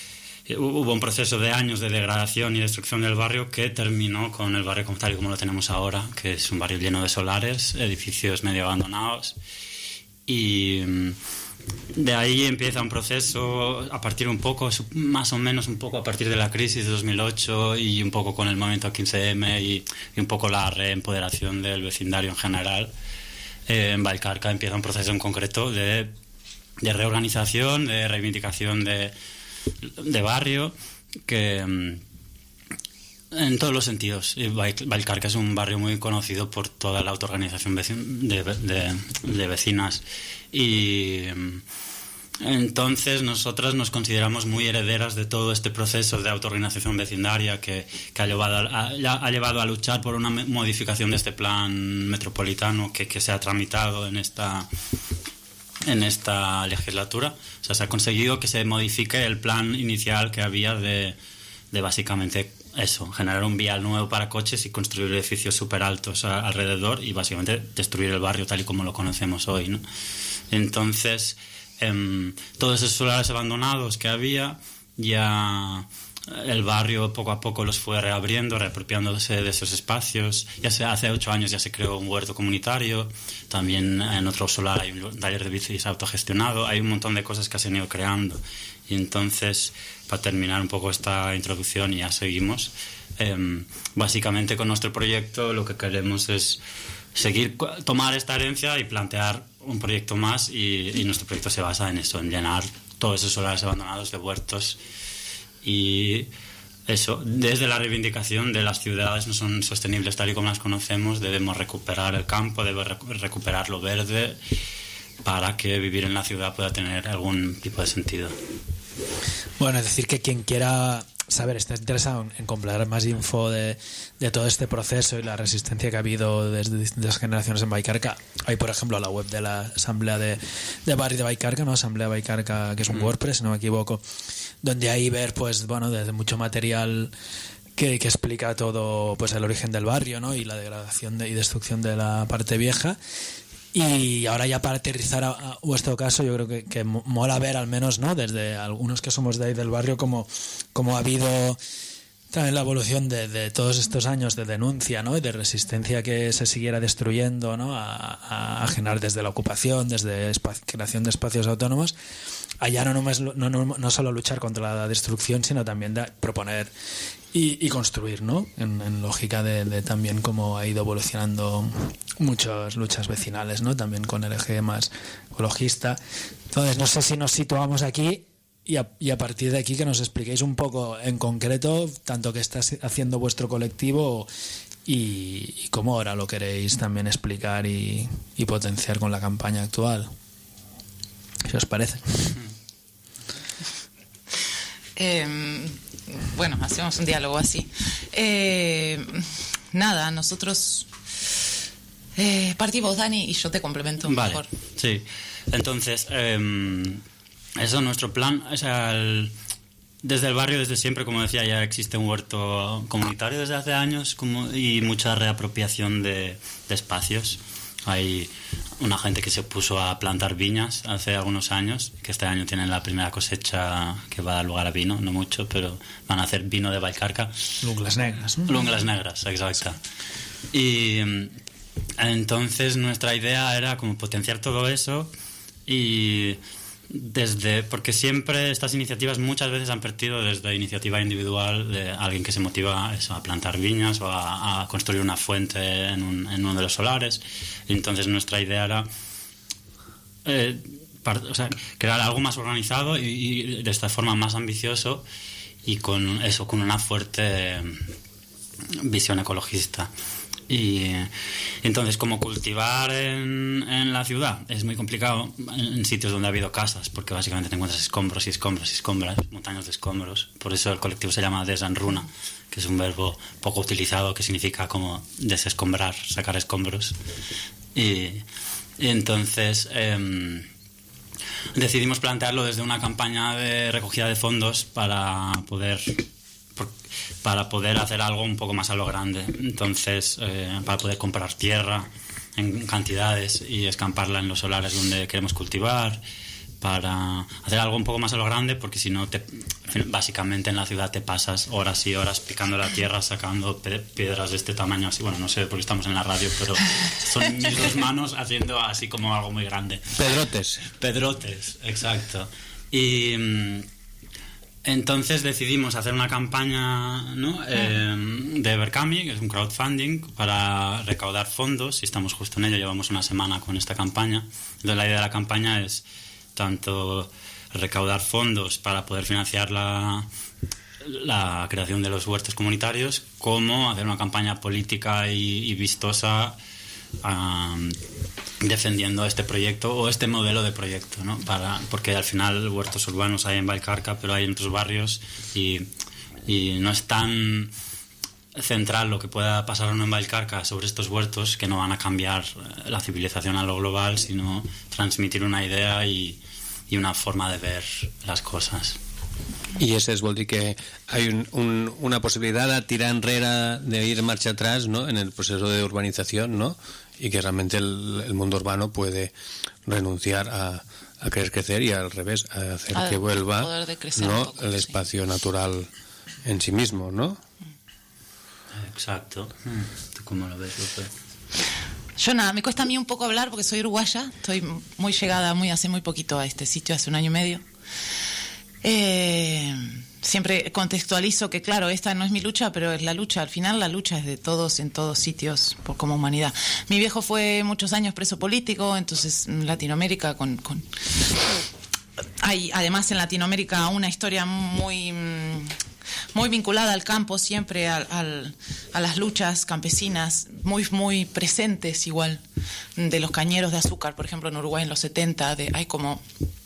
hubo un proceso de años de degradación y destrucción del barrio que terminó con el barrio como tal y como lo tenemos ahora, que es un barrio lleno de solares, edificios medio abandonados, y de ahí empieza un proceso a partir un poco, más o menos un poco a partir de la crisis de dos mil ocho y un poco con el movimiento quince eme y, y un poco la reempoderación del vecindario en general. Eh, en Vallcarca empieza un proceso en concreto de, de reorganización, de reivindicación de, de barrio, que en todos los sentidos. Vallcarca es un barrio muy conocido por toda la autoorganización de, de, de vecinas, y entonces nosotras nos consideramos muy herederas de todo este proceso de autoorganización vecindaria que, que ha, llevado a, ha llevado a luchar por una modificación de este plan metropolitano que, que se ha tramitado en esta en esta legislatura. O sea, se ha conseguido que se modifique el plan inicial que había de, de básicamente eso, generar un vial nuevo para coches y construir edificios súper altos a, alrededor y básicamente destruir el barrio tal y como lo conocemos hoy, ¿no? Entonces, eh, todos esos solares abandonados que había, ya el barrio poco a poco los fue reabriendo, reapropiándose de esos espacios. Ya se, hace ocho años ya se creó un huerto comunitario, también en otro solar hay un taller de bicis autogestionado, hay un montón de cosas que se han ido creando. Y entonces, para terminar un poco esta introducción, y ya seguimos, eh, básicamente con nuestro proyecto lo que queremos es seguir, tomar esta herencia y plantear un proyecto más, y, y nuestro proyecto se basa en eso, en llenar todos esos solares abandonados de huertos. Y eso, desde la reivindicación de las ciudades no son sostenibles tal y como las conocemos, debemos recuperar el campo, debemos recuperar lo verde para que vivir en la ciudad pueda tener algún tipo de sentido. Bueno, es decir, que quien quiera saber, está interesado en completar más info de, de todo este proceso y la resistencia que ha habido desde distintas generaciones en Vallcarca, hay, por ejemplo, la web de la Asamblea de, de Barrio de Vallcarca, ¿no? Asamblea Vallcarca, que es un mm. WordPress, si no me equivoco, donde ahí ver, pues, bueno, desde mucho material que, que explica todo, pues, el origen del barrio, ¿no? Y la degradación de, y destrucción de la parte vieja. Y ahora ya para aterrizar a, a vuestro caso, yo creo que, que mola ver, al menos, ¿no? Desde algunos que somos de ahí del barrio, como, como ha habido también la evolución de, de todos estos años de denuncia, ¿no? Y de resistencia que se siguiera destruyendo, ¿no? A, a, a generar desde la ocupación, desde espacio, creación de espacios autónomos. Allá no, només, no, no, no solo luchar contra la destrucción, sino también de proponer y, y construir, ¿no? En, en lógica de, de también cómo ha ido evolucionando muchas luchas vecinales, ¿no? También con el eje más ecologista. Entonces, no sé si nos situamos aquí y a, y a partir de aquí que nos expliquéis un poco en concreto tanto qué está haciendo vuestro colectivo y, y cómo ahora lo queréis también explicar y, y potenciar con la campaña actual. ¿Qué os parece? Eh, bueno, hacemos un diálogo así. Eh, nada, nosotros eh, partimos, Dani, y yo te complemento vale, mejor. Sí, entonces, eh, eso es nuestro plan. O sea, el, desde el barrio, desde siempre, como decía, ya existe un huerto comunitario desde hace años como, y mucha reapropiación de, de espacios. Hay una gente que se puso a plantar viñas hace algunos años, que este año tienen la primera cosecha que va a dar lugar a vino, no mucho, pero van a hacer vino de Vallcarca. Lunglas negras, ¿no? Lunglas negras, exacto. Y entonces nuestra idea era como potenciar todo eso y desde, porque siempre estas iniciativas muchas veces han partido desde iniciativa individual de alguien que se motiva eso, a plantar viñas o a, a construir una fuente en, un, en uno de los solares. Entonces nuestra idea era eh, part, o sea, crear algo más organizado y, y de esta forma más ambicioso y con eso, con una fuerte visión ecologista. Y entonces, como cultivar en, en la ciudad es muy complicado en sitios donde ha habido casas, porque básicamente te encuentras escombros y escombros y escombros, montañas de escombros. Por eso el colectivo se llama desenruna, que es un verbo poco utilizado que significa como desescombrar, sacar escombros. Y, y entonces eh, decidimos plantearlo desde una campaña de recogida de fondos para poder... para poder hacer algo un poco más a lo grande. Entonces, eh, para poder comprar tierra en cantidades y escamparla en los solares donde queremos cultivar, para hacer algo un poco más a lo grande, porque si no, te, básicamente en la ciudad te pasas horas y horas picando la tierra, sacando piedras de este tamaño, así, bueno, no sé porque estamos en la radio, pero son mis dos manos haciendo así como algo muy grande. Pedrotes. Pedrotes, exacto. Y entonces decidimos hacer una campaña, ¿no? eh, de Berkami, que es un crowdfunding, para recaudar fondos, y estamos justo en ello, llevamos una semana con esta campaña. Entonces la idea de la campaña es tanto recaudar fondos para poder financiar la, la creación de los huertos comunitarios, como hacer una campaña política y, y vistosa um, defendiendo este proyecto o este modelo de proyecto, ¿no? Para, porque al final huertos urbanos hay en Vallcarca, pero hay en otros barrios, y, y no es tan central lo que pueda pasar o no en Vallcarca sobre estos huertos, que no van a cambiar la civilización a lo global, sino transmitir una idea y, y una forma de ver las cosas. I això es vol dir que hay un, un, una possibilitat de tirar enrere, de ir marcha atrás, ¿no?, en el proceso de urbanización, ¿no?, y que realmente el, el mundo urbano puede renunciar a, a querer crecer y al revés, a hacer a que vuelva, ¿no?, poco, el espacio sí. natural en sí mismo, ¿no? Exacto. ¿Tú cómo lo ves, Lupe? Yo nada, me cuesta a mí un poco hablar porque soy uruguaya, estoy muy llegada muy hace muy poquito a este sitio, hace un año y medio. Eh, siempre contextualizo que claro, esta no es mi lucha, pero es la lucha, al final la lucha es de todos en todos sitios por, como humanidad. Mi viejo fue muchos años preso político, entonces en Latinoamérica con, con... hay además en Latinoamérica una historia muy muy vinculada al campo, siempre al, al, a las luchas campesinas, muy muy presentes igual, de los cañeros de azúcar, por ejemplo en Uruguay en los setenta, de, hay como...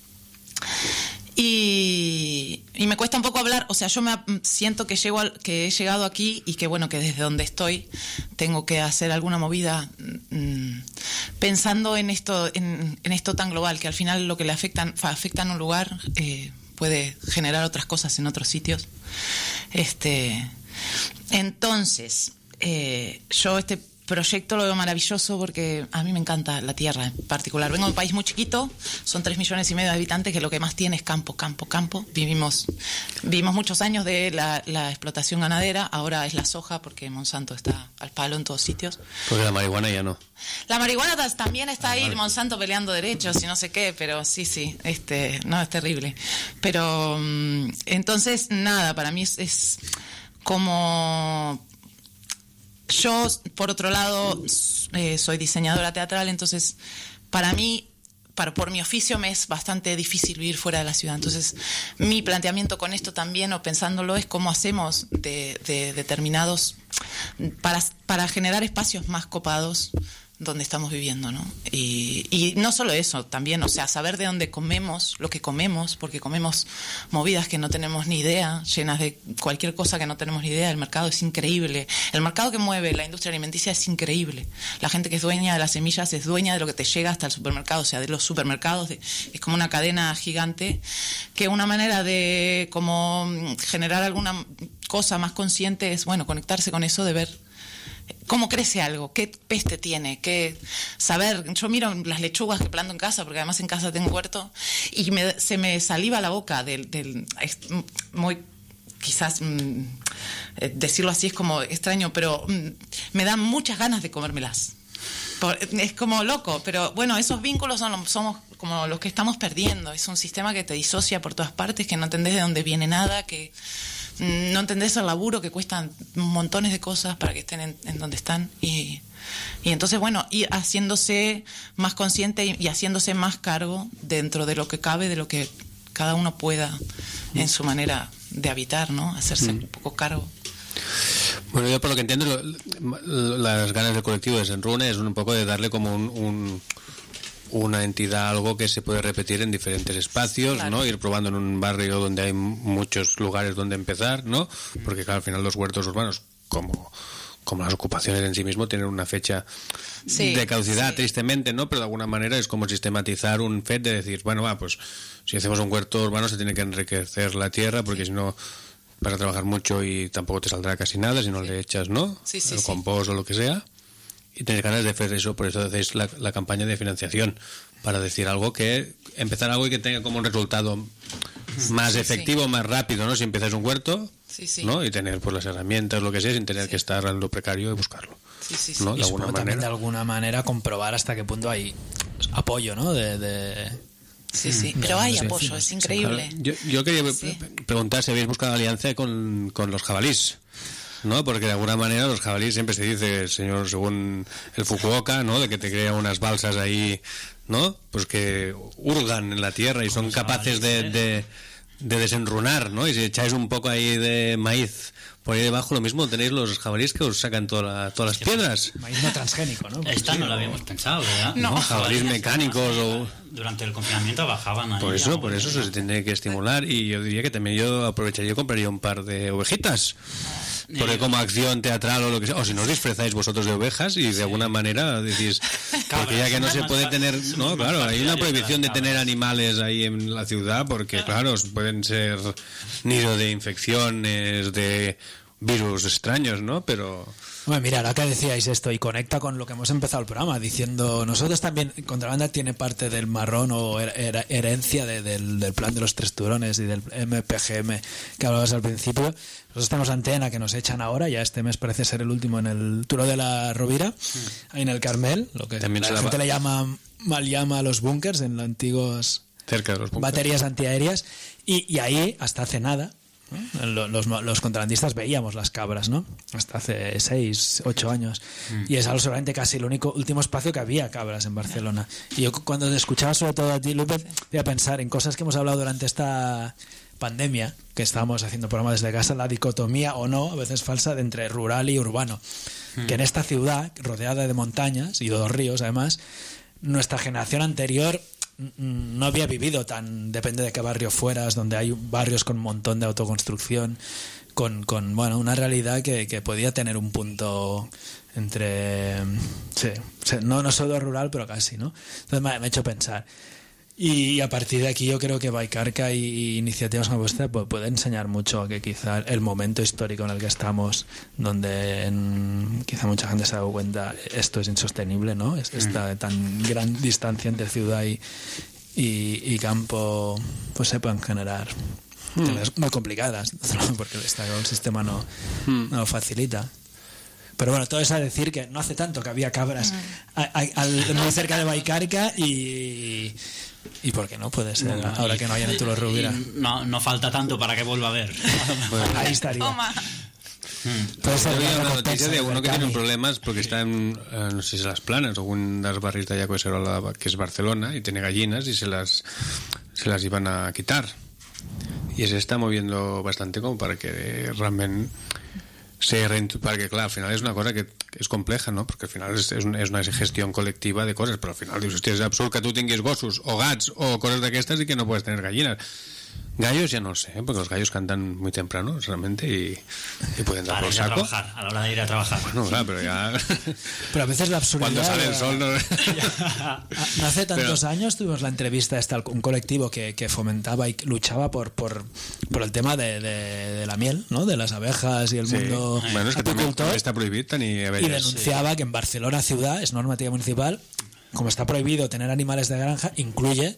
Y, y me cuesta un poco hablar, o sea, yo me siento que llego al, que he llegado aquí y que bueno, que desde donde estoy tengo que hacer alguna movida mmm, pensando en esto en, en esto tan global, que al final lo que le afecta, afecta en un lugar eh, puede generar otras cosas en otros sitios. Este, entonces, eh, yo este proyecto lo veo maravilloso porque a mí me encanta la tierra en particular. Vengo de un país muy chiquito, son tres millones y medio de habitantes, que lo que más tiene es campo, campo, campo. Vivimos, vivimos muchos años de la, la explotación ganadera, ahora es la soja porque Monsanto está al palo en todos sitios. Porque la marihuana ya no. La marihuana también está ahí, Monsanto peleando derechos y no sé qué, pero sí, sí, este, no, es terrible. Pero entonces, nada, para mí es, es como... Yo, por otro lado, eh, soy diseñadora teatral, entonces para mí, para, por mi oficio, me es bastante difícil vivir fuera de la ciudad. Entonces, mi planteamiento con esto también, o pensándolo, es cómo hacemos de, de determinados, para, para generar espacios más copados donde estamos viviendo, ¿no? Y, y no solo eso, también, o sea, saber de dónde comemos, lo que comemos, porque comemos movidas que no tenemos ni idea, llenas de cualquier cosa que no tenemos ni idea. El mercado es increíble. El mercado que mueve la industria alimenticia es increíble. La gente que es dueña de las semillas es dueña de lo que te llega hasta el supermercado, o sea, de los supermercados. De, es como una cadena gigante, que una manera de como generar alguna cosa más consciente es, bueno, conectarse con eso, de ver cómo crece algo, qué peste tiene, qué saber. Yo miro las lechugas que planto en casa, porque además en casa tengo huerto, y me, se me saliva la boca del, del es muy quizás mmm, decirlo así es como extraño, pero mmm, me dan muchas ganas de comérmelas. Por, es como loco, pero bueno, esos vínculos son los, somos como los que estamos perdiendo. Es un sistema que te disocia por todas partes, que no entendés de dónde viene nada, que no entendés el laburo que cuestan montones de cosas para que estén en, en donde están, y, y entonces bueno, ir haciéndose más consciente y, y haciéndose más cargo dentro de lo que cabe, de lo que cada uno pueda en su manera de habitar, ¿no? Hacerse mm. un poco cargo. Bueno, yo por lo que entiendo, lo, lo, las ganas del colectivo de Senrune es un poco de darle como un, un una entidad, algo que se puede repetir en diferentes espacios, claro. ¿no? Ir probando en un barrio donde hay muchos lugares donde empezar, ¿no? Porque claro, al final los huertos urbanos, como, como las ocupaciones en sí mismo, tienen una fecha sí, de caducidad, sí. tristemente, ¿no? Pero de alguna manera es como sistematizar un fet de decir, bueno, va, pues si hacemos un huerto urbano se tiene que enriquecer la tierra, porque si no vas a trabajar mucho y tampoco te saldrá casi nada si no sí. le echas, ¿no? Sí, sí, el sí. compost o lo que sea. y tenéis ganas de hacer eso, por eso hacéis la, la campaña de financiación, para decir algo que, empezar algo y que tenga como un resultado más sí, efectivo, sí. más rápido, ¿no? Si empiezas un huerto, sí, sí. ¿no? Y tener pues las herramientas, lo que sea, sin tener sí. que estar en lo precario y buscarlo. Sí, sí, sí. ¿No? De y alguna supongo manera. también de alguna manera comprobar hasta qué punto hay apoyo, ¿no? De, de... Sí, sí, Mm. pero hay Sí, apoyo, sí, es sí, increíble. Yo, yo quería Sí. preguntar si habéis buscado alianza con, con los jabalís, ¿no? Porque de alguna manera los jabalíes siempre se dice, señor, según el Fukuoka, ¿no? De que te crea unas balsas ahí, ¿no? Pues que hurgan en la tierra y son capaces de, de, de desenrunar, ¿no? Y si echáis un poco ahí de maíz por ahí debajo, lo mismo tenéis los jabalíes que os sacan toda la, todas las piedras. Maíz no transgénico, ¿no? Esta no la habíamos pensado, ¿verdad? No. Jabalíes mecánicos o... Durante el confinamiento bajaban ahí. Por eso, a- por eso se tiene que estimular, y yo diría que también yo aprovecharía y compraría un par de ovejitas. Porque como acción teatral o lo que sea, o si no os disfrazáis vosotros de ovejas y de alguna manera decís, porque ya que no se puede tener, no, claro, hay una prohibición de tener animales ahí en la ciudad porque claro, pueden ser nido de infecciones, de virus extraños, ¿no? Pero Bueno, mira, ahora que decíais esto y conecta con lo que hemos empezado el programa diciendo, nosotros también, Contrabanda tiene parte del marrón o her- her- herencia de- del, del plan de los tres turones y del M P G M que hablabas al principio. Nosotros tenemos Antena que nos echan ahora, ya este mes parece ser el último en el Turó de la Rovira, ahí en el Carmel, lo que También la se la gente va- le llama, mal llama a los búnkers, en los antiguos cerca de los bunkers. baterías antiaéreas, y, y ahí hasta hace nada, ¿no? Lo- Los, los contrabandistas veíamos las cabras, ¿no? Hasta hace seis, ocho años. Mm. Y es algo seguramente casi el único último espacio que había cabras en Barcelona. Y yo cu- cuando te escuchaba sobre todo a ti, Lupe, voy a pensar en cosas que hemos hablado durante esta pandemia, que estábamos haciendo programas desde casa, la dicotomía o no, a veces falsa, de entre rural y urbano. Que en esta ciudad, rodeada de montañas y de dos ríos, además, nuestra generación anterior no había vivido tan, depende de qué barrio fueras, donde hay barrios con un montón de autoconstrucción, con, con bueno, una realidad que, que podía tener un punto entre, sí, no, no solo rural, pero casi, ¿no? Entonces me, me ha hecho pensar. Y a partir de aquí yo creo que Baicarca y iniciativas como esta pues, puede enseñar mucho, que quizá el momento histórico en el que estamos, donde en, quizá mucha gente se ha dado cuenta esto es insostenible, ¿no? Es, esta tan gran distancia entre ciudad y, y, y campo, pues se pueden generar cosas muy complicadas, porque el, Estado, el sistema no, no lo facilita. Pero bueno, todo eso a decir que no hace tanto que había cabras a, a, al, muy cerca de Baicarca y... ¿Y por qué no? Puede ser, No, ahora y- que no hay en el Turo Rovira. y No, no falta tanto para que vuelva a haber. Ahí estaría. Toma. Puede ser Yo vi una una recompensa noticia de del uno que tiene Berkami. problemas porque está en, eh, no sé si las Planas o un dels barris d'allà que es Barcelona, y tiene gallinas y se las se las iban a quitar, y se está moviendo bastante como para que realmente se reint- para que claro, al final es una cosa que és compleja, no? Perquè al final és, és, una, és una gestió col·lectiva de coses, però al final dius, hòstia, és absurd que tu tinguis gossos o gats o coses d'aquestes i que no puedes tener gallinas. Gallos ya no sé, ¿eh? Porque los gallos cantan muy temprano realmente y, y pueden dar Para por ir a saco. trabajar, a la hora de ir a trabajar. No, claro, pero ya... Pero a veces la absurdidad... Cuando sale el sol... No... No hace tantos Pero- años tuvimos la entrevista esta, un colectivo que, que fomentaba y luchaba por, por, por el tema de, de, de la miel, ¿no? De las abejas y el Sí. mundo Bueno, és que també, apicultor. també està prohibit tenir Y abelles. denunciaba que en Barcelona ciudad, es normativa municipal, como está prohibido tener animales de granja, incluye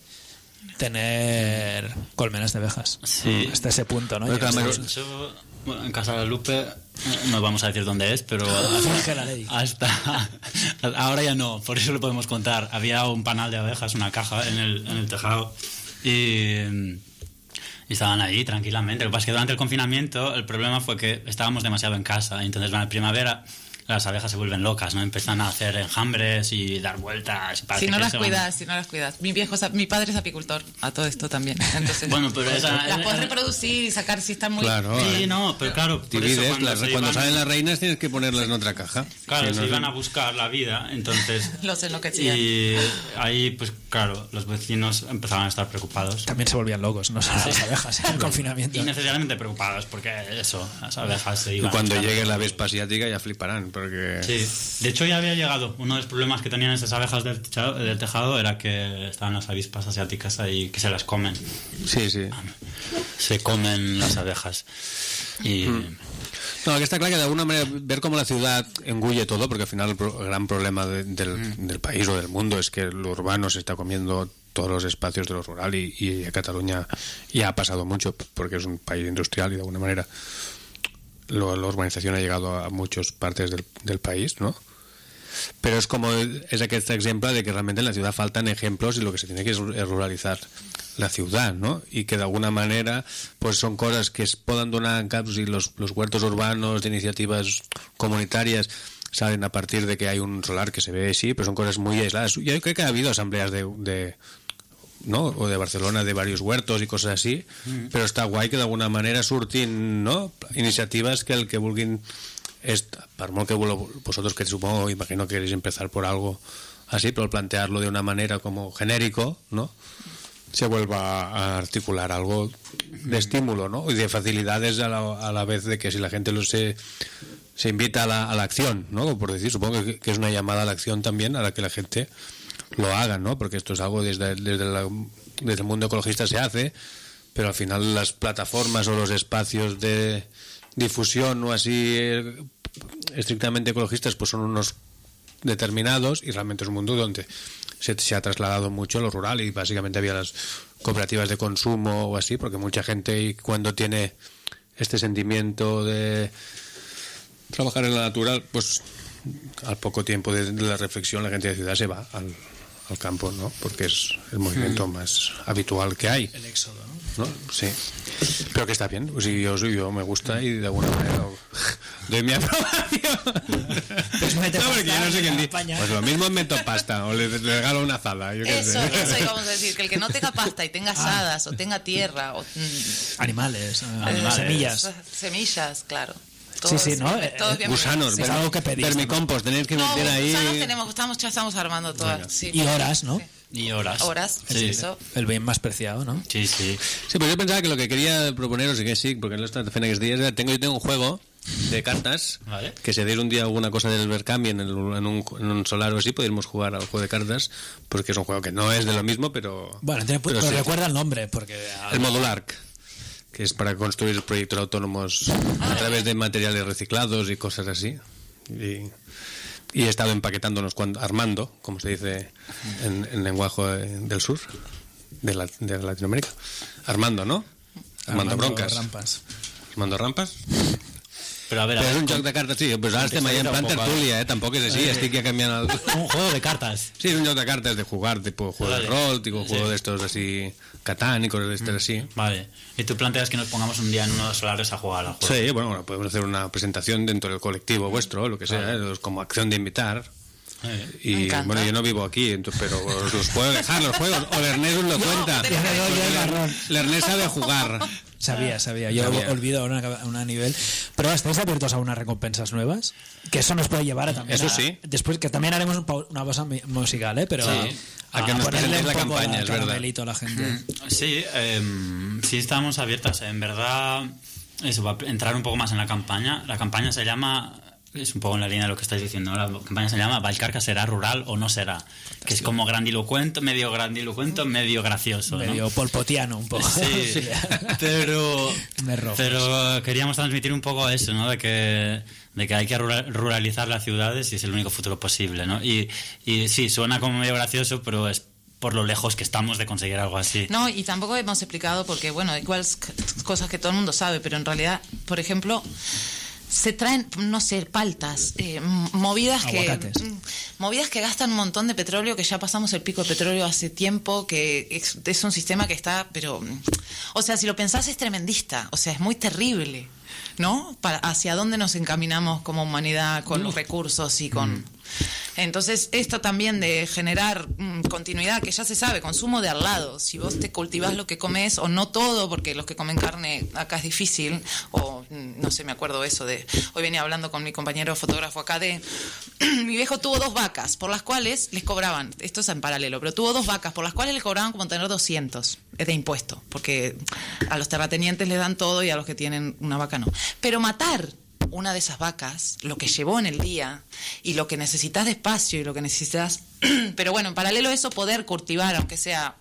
tener colmenas de abejas. Sí. Hasta ese punto, ¿no? Pero Llega claro, hasta- De hecho, bueno, en Casa de Lupe, eh, no vamos a decir dónde es, pero Finge la ley. hasta ahora ya no, por eso lo podemos contar. Había un panal de abejas, una caja en el, en el tejado, y, y estaban ahí tranquilamente. Lo que pasa es que durante el confinamiento el problema fue que estábamos demasiado en casa, y entonces en primavera las abejas se vuelven locas, ¿no? Empiezan a hacer enjambres y dar vueltas. y parece Si no que las se van- cuidas, si no las cuidas. Mi viejo, es ap- mi padre es apicultor, a todo esto también. Entonces, Bueno, pero esa- las puedes reproducir y sacar si están muy... Claro, Sí, eh. no, pero claro, por eso Divides, cuando las- se cuando iban- salen las reinas tienes que ponerlas en otra caja. Claro, Sí, se no iban sé. a buscar la vida, entonces... Los enloquecían. Y ahí, pues claro, los vecinos empezaban a estar preocupados. También se volvían locos, no solo las abejas en el confinamiento. Innecesariamente preocupados, porque eso, las abejas se Y iban... cuando a estar- llegue la vespa asiática ya fliparán, porque... Sí, de hecho ya había llegado. Uno de los problemas que tenían esas abejas del tejado, del tejado era que estaban las avispas asiáticas ahí que se las comen. Sí, sí. Se comen las abejas. Y... No, que está claro que de alguna manera ver cómo la ciudad engulle todo, porque al final el, pro, el gran problema de, del, mm. del país o del mundo es que lo urbano se está comiendo todos los espacios de lo rural y, y a Cataluña ya ha pasado mucho porque es un país industrial y de alguna manera lo, la urbanización ha llegado a muchas partes del, del país, ¿no? Pero es como es aquest exemple de que realmente en la ciudad faltan ejemplos y lo que se tiene que es ruralizar la ciudad, ¿no? Y que de alguna manera pues son cosas que es poden donar en caps y los, los huertos urbanos de iniciativas comunitarias salen a partir de que hay un solar que se ve así, pero son cosas muy aisladas. Yo creo que ha habido asambleas de, de ¿no? O de Barcelona de varios huertos y cosas así, mm. pero està guai que d'alguna manera surtin, ¿no? Iniciativas que el que vulguin es, per molt que vosotros que supongo, imagino que queréis empezar por algo así, pero plantearlo de una manera como genérico, ¿no? Se vuelva a articular algo de estímulo, ¿no? Y de facilidades a la, a la vez de que si la gente lo se, se invita a la, a la acción, ¿no? Por decir, supongo que, que es una llamada a la acción también a la que la gente lo haga, ¿no? Porque esto es algo desde, desde, la, desde el mundo ecologista se hace, pero al final las plataformas o los espacios de difusión o así eh, estrictamente ecologistas pues son unos determinados y realmente es un mundo donde se, se ha trasladado mucho a lo rural y básicamente había las cooperativas de consumo o así, porque mucha gente y cuando tiene este sentimiento de trabajar en la natural, pues al poco tiempo de, de la reflexión la gente de ciudad se va al, al campo, ¿no? Porque es el movimiento mm. más habitual que hay. El éxodo, ¿no? ¿No? Sí. Pero que está bien, pues si yo, yo me gusta y de alguna manera doy mi aprobación. Pues mete no, porque yo no sé qué di. España. Pues lo mismo meto pasta o le, le regalo una azada. Yo qué eso, sé. eso íbamos a decir, que el que no tenga pasta y tenga asadas ah. o tenga tierra o mm, animales, eh, animales, semillas. Semillas, claro. Todo sí, sí, ¿no? Bien, todo bien gusanos, es algo que pedís. Vermicompost, tenéis que no, meter ahí. Gusanos tenemos, estamos, ya estamos armando todas. Sí, y horas, ¿no? Sí. Y horas. Horas, sí. eso. El bien más preciado, ¿no? Sí, sí. Sí, pues yo pensaba que lo que quería proponeros, y que sí, porque no está fena que es días, tengo, yo tengo un juego de cartas, vale. Que se diera un día alguna cosa del Verkambi en, el, en, un, en un solar o así, podríamos jugar al juego de cartas, porque es un juego que no es de lo mismo, pero... Bueno, tiene, pero, pero sí. Recuerda el nombre, porque... El Modular, que es para construir proyectos autónomos a través de materiales reciclados y cosas así. Y... Y he estado empaquetándonos cuando, armando, como se dice en, en lenguaje del sur, de, la, de Latinoamérica. Armando, ¿no? Armando, armando broncas. Rampas. Armando rampas. Però a veure... Però és un joc de cartes, sí, pues ara estem allà en plan tertúlia, eh? Tampoc és així, eh, estic ja canviant el... Un juego de cartas. Sí, es un joc de cartas de jugar, tipo juego vale. de rol, tipo sí. juego de estos así, Catán y cosas de estos así. Vale. ¿Y tú planteas que nos pongamos un día en uno de los solares a jugar al juego? Sí, bueno, bueno, podemos hacer una presentación dentro del colectivo vuestro, lo que sea, vale. eh, como acción de invitar. Eh, y bueno, yo no vivo aquí, entonces, pero os los puedo dejar los juegos. O Lernet os lo cuenta. Lernet sabe jugar. Sabía, sabía. Yo sabía. Olvido a una, a una nivel. Pero ¿estáis abiertos a unas recompensas nuevas? Que eso nos puede llevar a también. Eso a, sí. Después que también haremos un, una cosa musical, ¿eh? Pero sí. a, a que nos presentéis la campaña, es verdad. A la gente. Sí, eh, sí estamos abiertas. En verdad, eso va a entrar un poco más en la campaña. La campaña se llama... Es un poco en la línea de lo que estáis diciendo. La campaña se llama Vallcarca será rural o no será. Fantástico. Que es como grandilocuente, medio grandilocuente, medio gracioso, ¿no? Medio polpotiano un poco. Sí, sí. pero, pero queríamos transmitir un poco eso, ¿no? De que, de que hay que ruralizar las ciudades y es el único futuro posible, ¿no? Y, y sí, suena como medio gracioso, pero es por lo lejos que estamos de conseguir algo así. No, y tampoco hemos explicado porque, bueno, igual cosas que todo el mundo sabe, pero en realidad, por ejemplo... se traen, no sé, paltas, eh, movidas Aguacates. que movidas que gastan un montón de petróleo, que ya pasamos el pico de petróleo hace tiempo, que es, es un sistema que está, pero, o sea, si lo pensás es tremendista, o sea, es muy terrible, ¿no? Para, hacia dónde nos encaminamos como humanidad con los recursos y con... Mm. Entonces, esto también de generar mmm, continuidad, que ya se sabe, consumo de al lado. Si vos te cultivás lo que comes, o no todo, porque los que comen carne acá es difícil, o no sé, me acuerdo eso de... Hoy venía hablando con mi compañero fotógrafo acá de... mi viejo tuvo dos vacas, por las cuales les cobraban, esto es en paralelo, pero tuvo dos vacas, por las cuales les cobraban como tener doscientos de impuesto, porque a los terratenientes les dan todo y a los que tienen una vaca no. Pero matar una de esas vacas, lo que llevó en el día y lo que necesitas de espacio y lo que necesitas, pero bueno, en paralelo a eso poder cultivar, aunque sea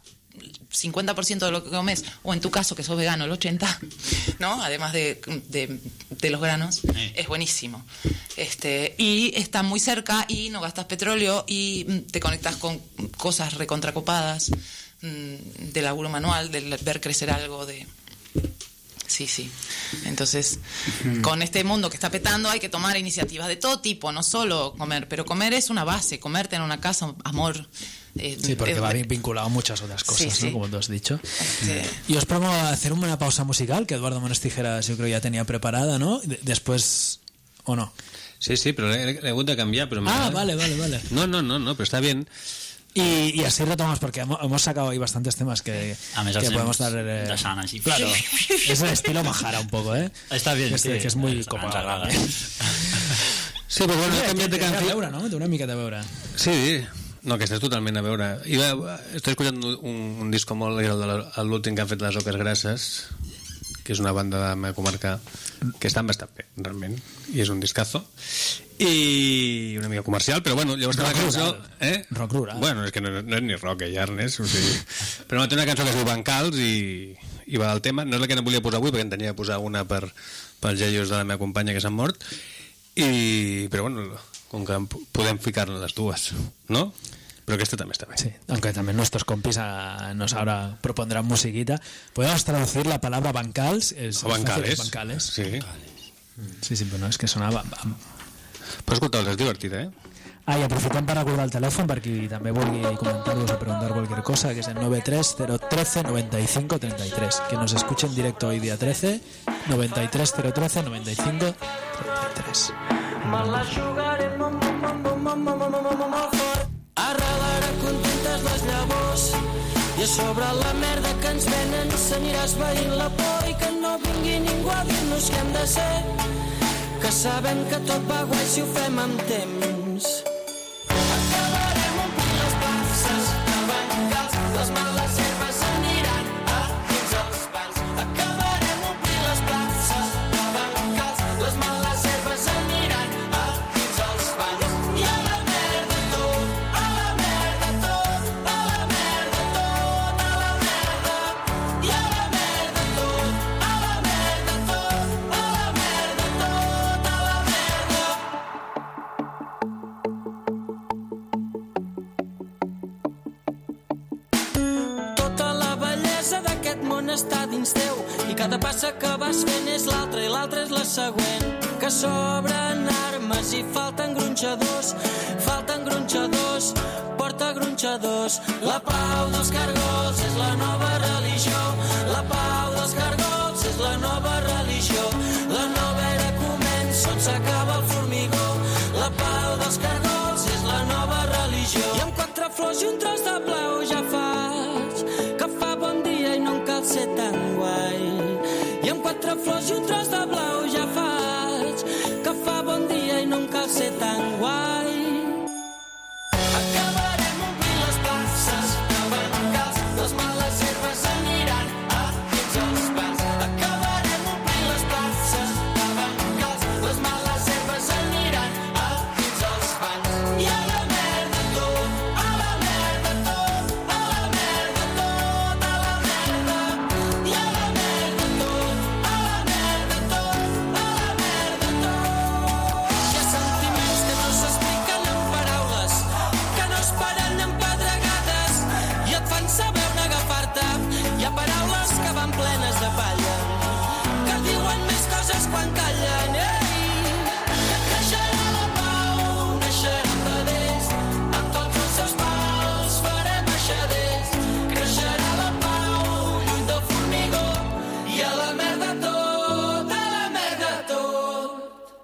cincuenta por ciento de lo que comes, o en tu caso que sos vegano, el ochenta por ciento, ¿no? Además de, de de los granos, sí. Es buenísimo. Este, y está muy cerca y no gastas petróleo y te conectas con cosas recontracopadas, de laburo manual, de ver crecer algo, de... Sí, sí. Entonces, uh-huh. Con este mundo que está petando hay que tomar iniciativas de todo tipo, no solo comer, pero comer es una base, comerte en una casa, amor... Eh, sí, porque eh, va vinculado a muchas otras cosas, sí, sí. ¿no? Como tú has dicho. Este... Y os propongo hacer una pausa musical que Eduardo Manos Tijeras yo creo ya tenía preparada, ¿no? De- después, ¿o no? Sí, sí, pero le, le he vuelto a cambiar. Pero ah, vale, vale, vale. No, no, no, no, pero está bien. Y, y así retomamos, porque hemos, hemos sacado ahí bastantes temas que, que podemos dar... Eh, de sana, sí. Claro, es el estilo Majara un poco, ¿eh? Està bien, que, sí. Que és muy copado. Sí, però bueno, he canviat de canció. canció. Té a veure, no? Té una mica de veure. Sí, no, que estàs totalment a veure. Iba, estoy escuchando un, un disco molt el de l'últim que han fet les Oques Grasses, que és una banda de la meva comarca que estan bastant bé, realment, i és un discazo i una mica comercial, però bueno, llavors té una cançó eh? rock rural, bueno, és que no, no és ni rock, eh, Ernest, o sigui... però no, té una cançó que es diu Bancals i, i va del tema, no és la que no volia posar avui perquè en tenia de posar una per, pels jaios de la meva companya que s'han mort i, però bueno, com que podem ficar-ne les dues, no? Pero que este también está bien. Sí, aunque también nuestros compis a, nos ahora propondrán musiquita. Podemos traducir la palabra bancals. Es, o bancales. bancales. Sí. Sí, sí, pero no, es que sonaba... Pues escoltar, és divertida, eh? Ah, y aprofitem para recordar el teléfono para que también vulgui comentar-vos o preguntar cualquier cosa, que es el nueve tres cero uno tres noventa y cinco treinta y tres. Que nos escuchen en directo hoy día trece, noventa y tres cero uno tres noventa y cinco treinta y tres. Arrelarà contentes les llavors i a sobre la merda que ens venen s'aniràs veient la por i que no vingui ningú a dir-nos què hem de ser, que sabem que tot va guai si ho fem amb temps. Acabarem omplint les places de bancals, les males herbes aniran a dins els bancs. Acabarem omplint les places de bancals, les males herbes aniran a dins els bancs. I a la merda tot, a la merda tot, a la merda tot, a la merda. I a la merda tot, a la merda tot, a la merda tot, a la merda. Tota la bellesa d'aquest món està dins teu i cada passa que vas fent és l'altra i l'altra és la següent. Que sobren armes i falten gronxadors, falten gronxadors, porta gronxadors. La pau dels cargols és la nova religió, la pau dels cargols és la nova religió. La nova era comença on s'acaba el formigó, la pau dels cargols és la nova religió. I amb quatre flors i un tros de blau ja faig que fa bon dia i no em cal ser tan guai. I amb quatre flors i un tros de blau ja faig que fa bon dia i no em cal ser tan guai. Acabarem omplint les places de bancals, les males herbes aniran a dins els bancs. Acabarem omplint les places de bancals, les males herbes aniran a dins els bancs. I a la merda tot, a la merda tot, a la merda tot, a la merda. I a la merda tot, a la merda tot, a la merda tot. Hi ha sentiments que no s'expliquen amb paraules, que no es paren amb pedregades i et fan saber on agafar-te. Hi ha paraules que van plenes de palla, que diuen més coses quan callen. Ei, que creixerà la pau, naixerà veders, amb tots els seus pals farem aixaders. Creixerà la pau, lluny del formigó, i a la merda tot, a la merda tot.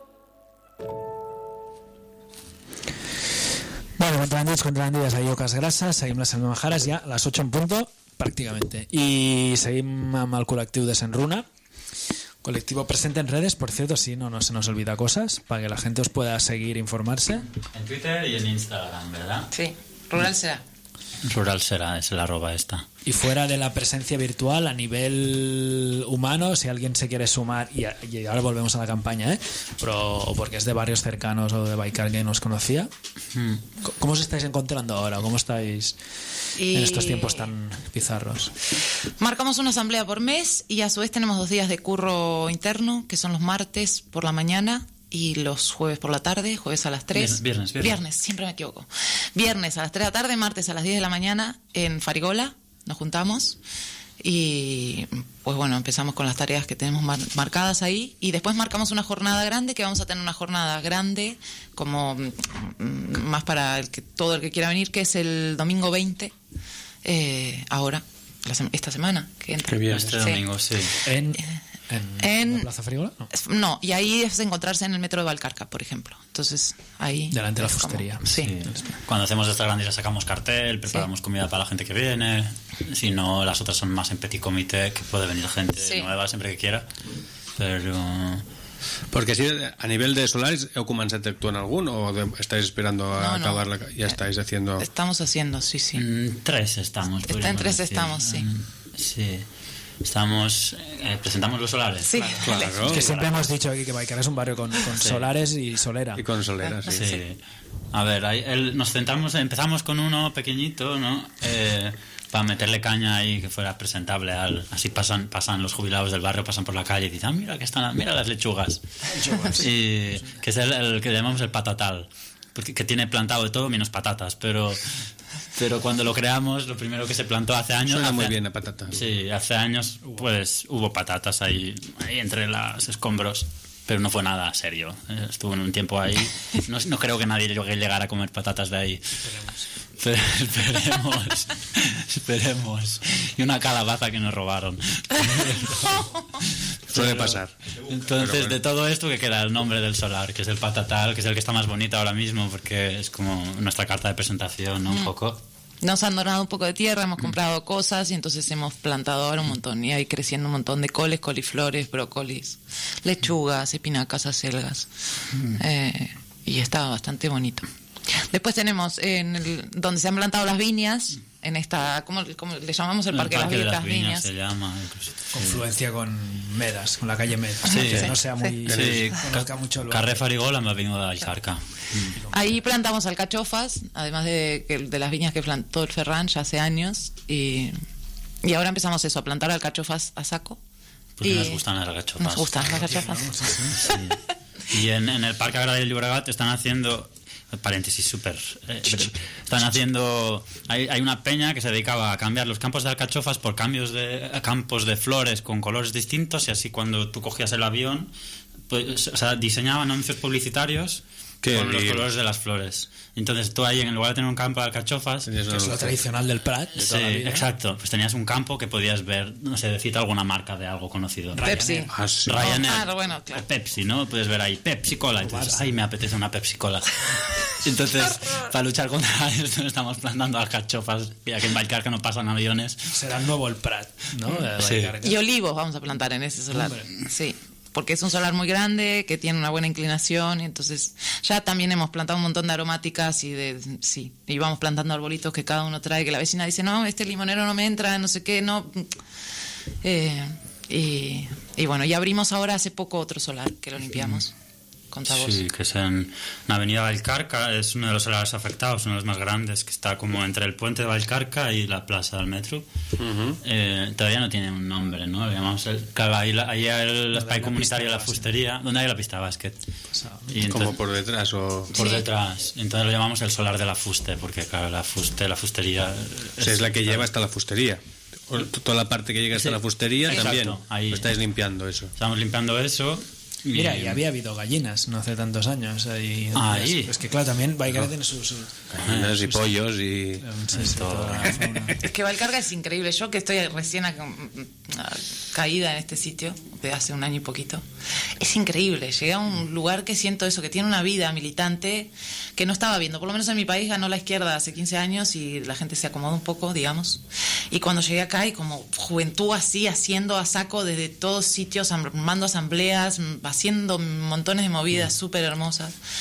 Bueno, contrabandidos, contrabandidas, hay Ocas Grasas, seguim les Majares ya a las ocho en punto, prácticamente. Y seguim amb el col·lectiu de Senruna. Colectivo presente en redes, por cierto, si no, no se nos olvida cosas, para que la gente os pueda seguir, informarse. En Twitter y en Instagram, ¿verdad? Sí, Rural será. Rural será, es el arroba esta. Y fuera de la presencia virtual, a nivel humano, si alguien se quiere sumar, y, a- y ahora volvemos a la campaña, ¿eh? Pero o porque es de barrios cercanos o de Baikal que no os conocía, Mm. c- ¿cómo os estáis encontrando ahora? ¿Cómo estáis Y- en estos tiempos tan bizarros? Marcamos una asamblea por mes y a su vez tenemos dos días de curro interno, que son los martes por la mañana y los jueves por la tarde, jueves a las tres. Viernes, viernes, viernes. siempre me equivoco. Viernes a las tres de la tarde, martes a las diez de la mañana en Farigola, nos juntamos y pues bueno, empezamos con las tareas que tenemos mar- marcadas ahí y después marcamos una jornada grande, que vamos a tener una jornada grande como mm, más para el que, todo el que quiera venir, que es el domingo veinte, eh, ahora, la sem- esta semana que entra. Qué bien. Este Sí. domingo, sí. ¿En, en, En- la Plaza Frígola? No. No, y ahí es encontrarse en el metro de Valcarca, por ejemplo. Entonces, ahí... Delante de la es como- fustería. Sí. Sí. Cuando hacemos estas grandes ya sacamos cartel, preparamos comida para la gente que viene. Si no, las otras son más en petit comité, que puede venir gente Sí. nueva siempre que quiera. Pero... Porque si a nivel de solares, ¿heu començat a actuar en algún o de- estáis esperando a No, no. acabar la... Ya estáis haciendo... Estamos haciendo, sí, sí. Mm, tres estamos. Está en podríamos tres decir. estamos, sí. Mm, Sí. Estamos... eh, presentamos los solares. Sí. Claro. Es que siempre hemos dicho aquí que Baikal es un barrio con, con Sí. solares y solera. Y con soleras, sí. Sí. A ver, ahí, el- nos centramos, empezamos con uno pequeñito, ¿no? Eh, para meterle caña ahí que fuera presentable al, así pasan pasan los jubilados del barrio, pasan por la calle y dicen, ah, mira que están, mira las lechugas. Y que es el, el que llamamos el patatal, porque que tiene plantado de todo menos patatas, pero pero cuando lo creamos, lo primero que se plantó hace años, Suena hace- muy bien a patata. Sí, hace años pues hubo patatas ahí, ahí entre los escombros, pero no fue nada serio. Eh, Estuvo en un tiempo ahí. No, no creo que nadie llegue a llegar a comer patatas de ahí. Pero esperemos, esperemos. Y una calabaza que nos robaron. Suele Pero- pasar. Entonces, Pero bueno. de todo esto que queda el nombre del solar, que es el patatal, que es el que está más bonito ahora mismo, porque es como nuestra carta de presentación, ¿no? Un poco. Nos han donado un poco de tierra, hemos comprado cosas y entonces hemos plantado ahora un montón. Y ahí creciendo un montón de coles, coliflores, brócolis, lechugas, espinacas, acelgas. Eh, y está bastante bonito. Después tenemos en el- donde se han plantado las viñas, en esta, ¿cómo, cómo le llamamos? El Parque, Parque de de las, las Viñas. Viñas se llama. incluso. Confluencia con Medas, con la calle Medas. Sí. Que no sea muy... Sí, conozca mucho el Carrer Farigola me ha venido de Alcarca. Ahí plantamos alcachofas, además de, que- de las viñas que plantó el Ferran ya hace años. Y, y ahora empezamos eso, a plantar alcachofas a saco. Pues Y nos gustan las alcachofas. Nos gustan las alcachofas. Sí. Y en, en el Parque Agrario del Llobregat están haciendo, paréntesis súper, eh, breve, están haciendo, hay, hay una peña que se dedicaba a cambiar los campos de alcachofas por cambios de campos de flores con colores distintos, y así cuando tú cogías el avión, pues, o sea, diseñaban anuncios publicitarios Qué con los bien. colores de las flores. Entonces tú ahí, en lugar de tener un campo de alcachofas, Que es lo tradicional del Prat. De sí, toda la vida. exacto, pues tenías un campo que podías ver, no sé, cita alguna marca de algo conocido. Pepsi. Ah, sí. Ryanair. Ah, bueno, claro. O Pepsi, ¿no? Puedes ver ahí Pepsi Cola. Entonces, ay, me apetece una Pepsi Cola. Entonces, para luchar contra esto, estamos plantando alcachofas. Ya que en Valcarca no pasan aviones. Será el nuevo el Prat, ¿no? De Sí. Baikal. Y olivos vamos a plantar en ese solar. Sí, porque es un solar muy grande, que tiene una buena inclinación, y entonces ya también hemos plantado un montón de aromáticas y de sí, y vamos plantando arbolitos que cada uno trae, que la vecina dice, no, este limonero no me entra, no sé qué, no. Eh, y, y bueno, y abrimos ahora hace poco otro solar, que lo limpiamos. Contá vos. Sí, que es en la avenida Valcarca, es uno de los solares afectados, uno de los más grandes, que está como entre el puente de Valcarca y la plaza del metro. Eh, todavía no tiene un nombre, ¿no? Le llamamos el, claro, ahí, la- ahí el espai comunitario de la fustería, donde hay la pista de básquet. Y entonces- Como por detrás o... por Sí. detrás. Entonces lo llamamos el solar de la fuste, porque claro, la fuste, la fustería... O sea, es la que lleva hasta la fustería. O t- toda la parte que llega hasta Sí. la fustería Exacto, también. ahí. Lo estáis limpiando eso. Estamos limpiando eso. Y... Mira, y había habido gallinas no hace tantos años. Ahí, Ahí. Es que claro, tambitambién Baikal tiene sus... sus Gallinas y pollos y... sí, sí, toda la fauna. Es que Valcarca es increíble. Yo que estoy recién a- a- caída en este sitio, de hace un año y poquito, es increíble. Llegué a un lugar que siento eso, que tiene una vida militante que no estaba viendo. Por lo menos en mi país ganó la izquierda hace quince años y la gente se acomodó un poco, digamos. Y cuando llegué acá hay como juventud así, haciendo a saco desde todos sitios, armando asambleas, haciendo montones de movidas súper hermosas.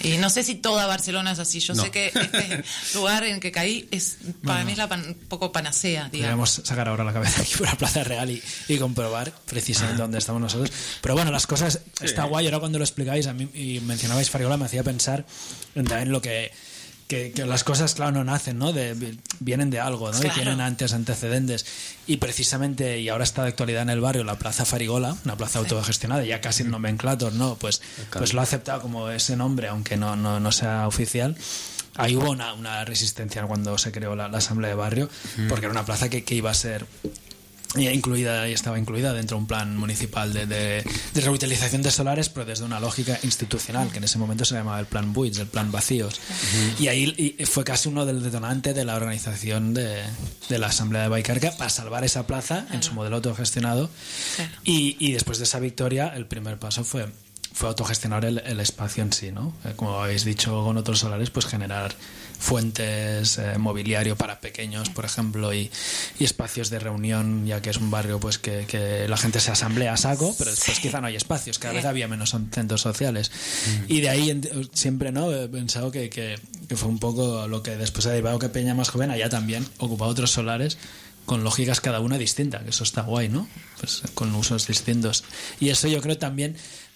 Y no sé si toda Barcelona es así. Yo No. sé que este lugar en que caí es para Bueno. mí es la pan- un poco panacea, digamos. Podríamos sacar ahora la cabeza aquí por la Plaza Real y, y comprobar precisamente dónde estamos nosotros. Pero bueno, las cosas está guay. Ahora cuando lo explicáis a mí y mencionabais Farigola me hacía pensar en también lo que, que, que las cosas, claro, no nacen, ¿no? De, vienen de algo, ¿no? Claro. Y tienen antes antecedentes. Y precisamente, y ahora está de actualidad en el barrio, la Plaza Farigola, una plaza autogestionada, ya casi en nomenclator, ¿no? Pues, pues lo ha aceptado como ese nombre, aunque no, no, no sea oficial. Ahí hubo una, una resistencia cuando se creó la, la Asamblea de Barrio, porque era una plaza que, que iba a ser eh, incluida y estaba incluida dentro de un plan municipal de, de, de reutilización de solares, pero desde una lógica institucional, que en ese momento se llamaba el plan Buits, el plan Vacíos. Y ahí y fue casi uno del detonante de la organización de, de la Asamblea de Vallcarca para salvar esa plaza en su modelo autogestionado. Y, y después de esa victoria, el primer paso fue fue autogestionar el, el espacio en sí, ¿no? Eh, como habéis dicho con otros solares, pues generar fuentes, eh, mobiliario para pequeños, por ejemplo, y, y espacios de reunión, ya que es un barrio pues que, que la gente se asamblea a saco, pero después Sí. quizá no hay espacios, cada Sí. vez había menos centros sociales. Y de ahí en- siempre no he pensado que, que, que fue un poco lo que después ha derivado que Peña más joven allá también ocupaba otros solares con lógicas cada una distinta, que eso está guay, ¿no? Pues con usos distintos. Y eso yo creo también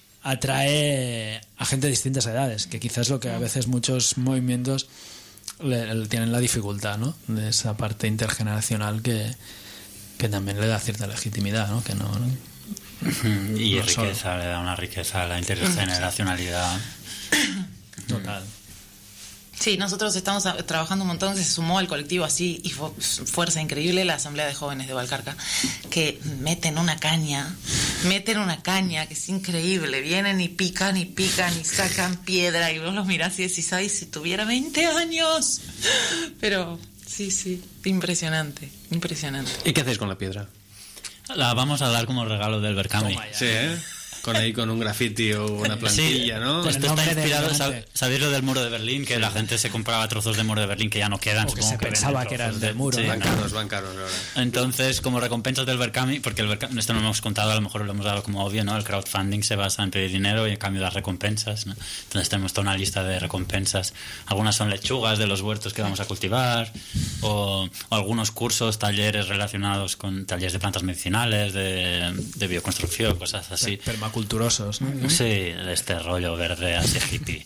atrae a gente de distintas edades, que quizás lo que a veces muchos movimientos le, le tienen la dificultad, ¿no? De esa parte intergeneracional que, que también le da cierta legitimidad, ¿no? Que no, ¿no? Y No solo. riqueza, le da una riqueza a la intergeneracionalidad. Total. Sí, nosotros estamos a- trabajando un montón, se sumó al colectivo así y fue fuerza increíble la Asamblea de Jóvenes de Vallcarca, que meten una caña, meten una caña que es increíble, vienen y pican y pican y sacan piedra y vos los mirás y decís, ay, si tuviera veinte años. Pero sí, sí, impresionante, impresionante. ¿Y qué hacéis con la piedra? La vamos a dar como regalo del Berkami. Toma ya. Sí, ¿eh? Con ahí con un grafiti o una plantilla, Sí, ¿no? Con el Esto está nombre de inspirado, delante. sab- ¿sabéis lo del muro de Berlín? Que la gente se compraba trozos de muro de Berlín que ya no quedan. O que supongo se venden pensaba que trozos eran del muro, sí, ¿no? Van no. caros, van caros ahora. Entonces, como recompensas del Berkami, porque el Berkami, esto no lo hemos contado, a lo mejor lo hemos dado como obvio, ¿no? El crowdfunding se basa en pedir dinero y en cambio las recompensas, ¿no? Entonces tenemos toda una lista de recompensas. Algunas son lechugas de los huertos que vamos a cultivar, o, o algunos cursos, talleres relacionados con talleres de plantas medicinales, de, de bioconstrucción, cosas así. Permaculturosos, ¿no? Sí, de este rollo verde así hippie.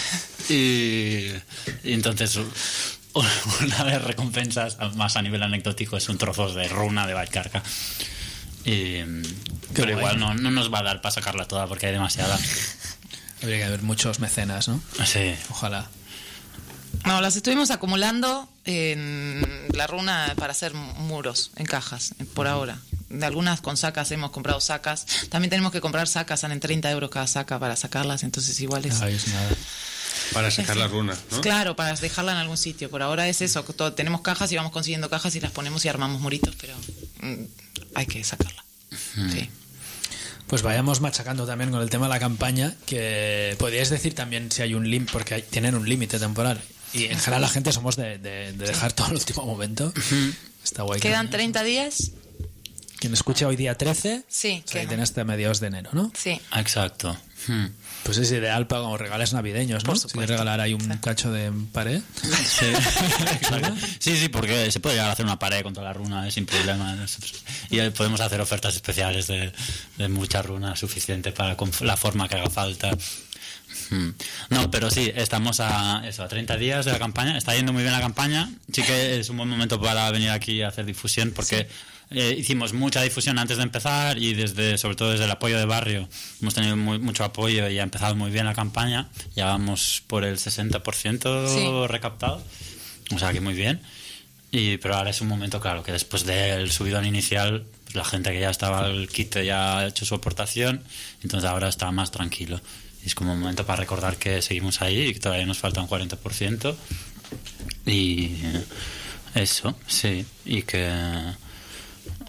Y, y entonces u- una de las recompensas más a nivel anecdótico es un trozo de runa de Vallcarca. Y, pero guay. igual no, no nos va a dar para sacarla toda porque hay demasiada. Habría que haber muchos mecenas, ¿no? Sí. Ojalá. No, las estuvimos acumulando en la runa para hacer muros en cajas, por ahora. De algunas con sacas hemos comprado sacas. También tenemos que comprar sacas, salen treinta euros cada saca para sacarlas, entonces igual es... No es nada. Para sacar la runa, ¿no? Claro, para dejarla en algún sitio. Por ahora es eso, que todo- tenemos cajas y vamos consiguiendo cajas y las ponemos y armamos muritos, pero mm, hay que sacarla. Sí. Pues vayamos machacando también con el tema de la campaña, que podríais decir también si hay un límite, porque hay- tienen un límite temporal. Y en general la gente somos de, de- de dejar todo al último momento. Está guay. ¿Quedan treinta días? Quien escucha hoy día trece, Sí, o sea, quedan. tiene hasta mediados de enero, ¿no? Sí. Exacto. Hmm. Pues es ideal para como regales navideños, ¿no? Por Si quieres supuesto. regalar ahí un Sí. cacho de pared. Sí. Exacto. sí, sí, porque se puede llegar a hacer una pared con toda la runa eh, sin problema. Nosotros- Y eh, podemos hacer ofertas especiales de, de mucha runa suficiente para con la forma que haga falta. Hmm. No, pero sí, estamos a eso, a treinta días de la campaña. Está yendo muy bien la campaña. Sí que es un buen momento para venir aquí a hacer difusión porque eh, hicimos mucha difusión antes de empezar y desde, sobre todo desde el apoyo de barrio hemos tenido muy- mucho apoyo y ha empezado muy bien la campaña. Ya vamos por el sesenta por ciento Sí. recaptado. O sea que muy bien. Y, pero ahora es un momento, claro, que después del subidón inicial, pues la gente que ya estaba al quite ya ha hecho su aportación, entonces ahora está más tranquilo. Y es como un momento para recordar que seguimos ahí y que todavía nos falta un cuarenta por ciento. Y eso, sí. Y que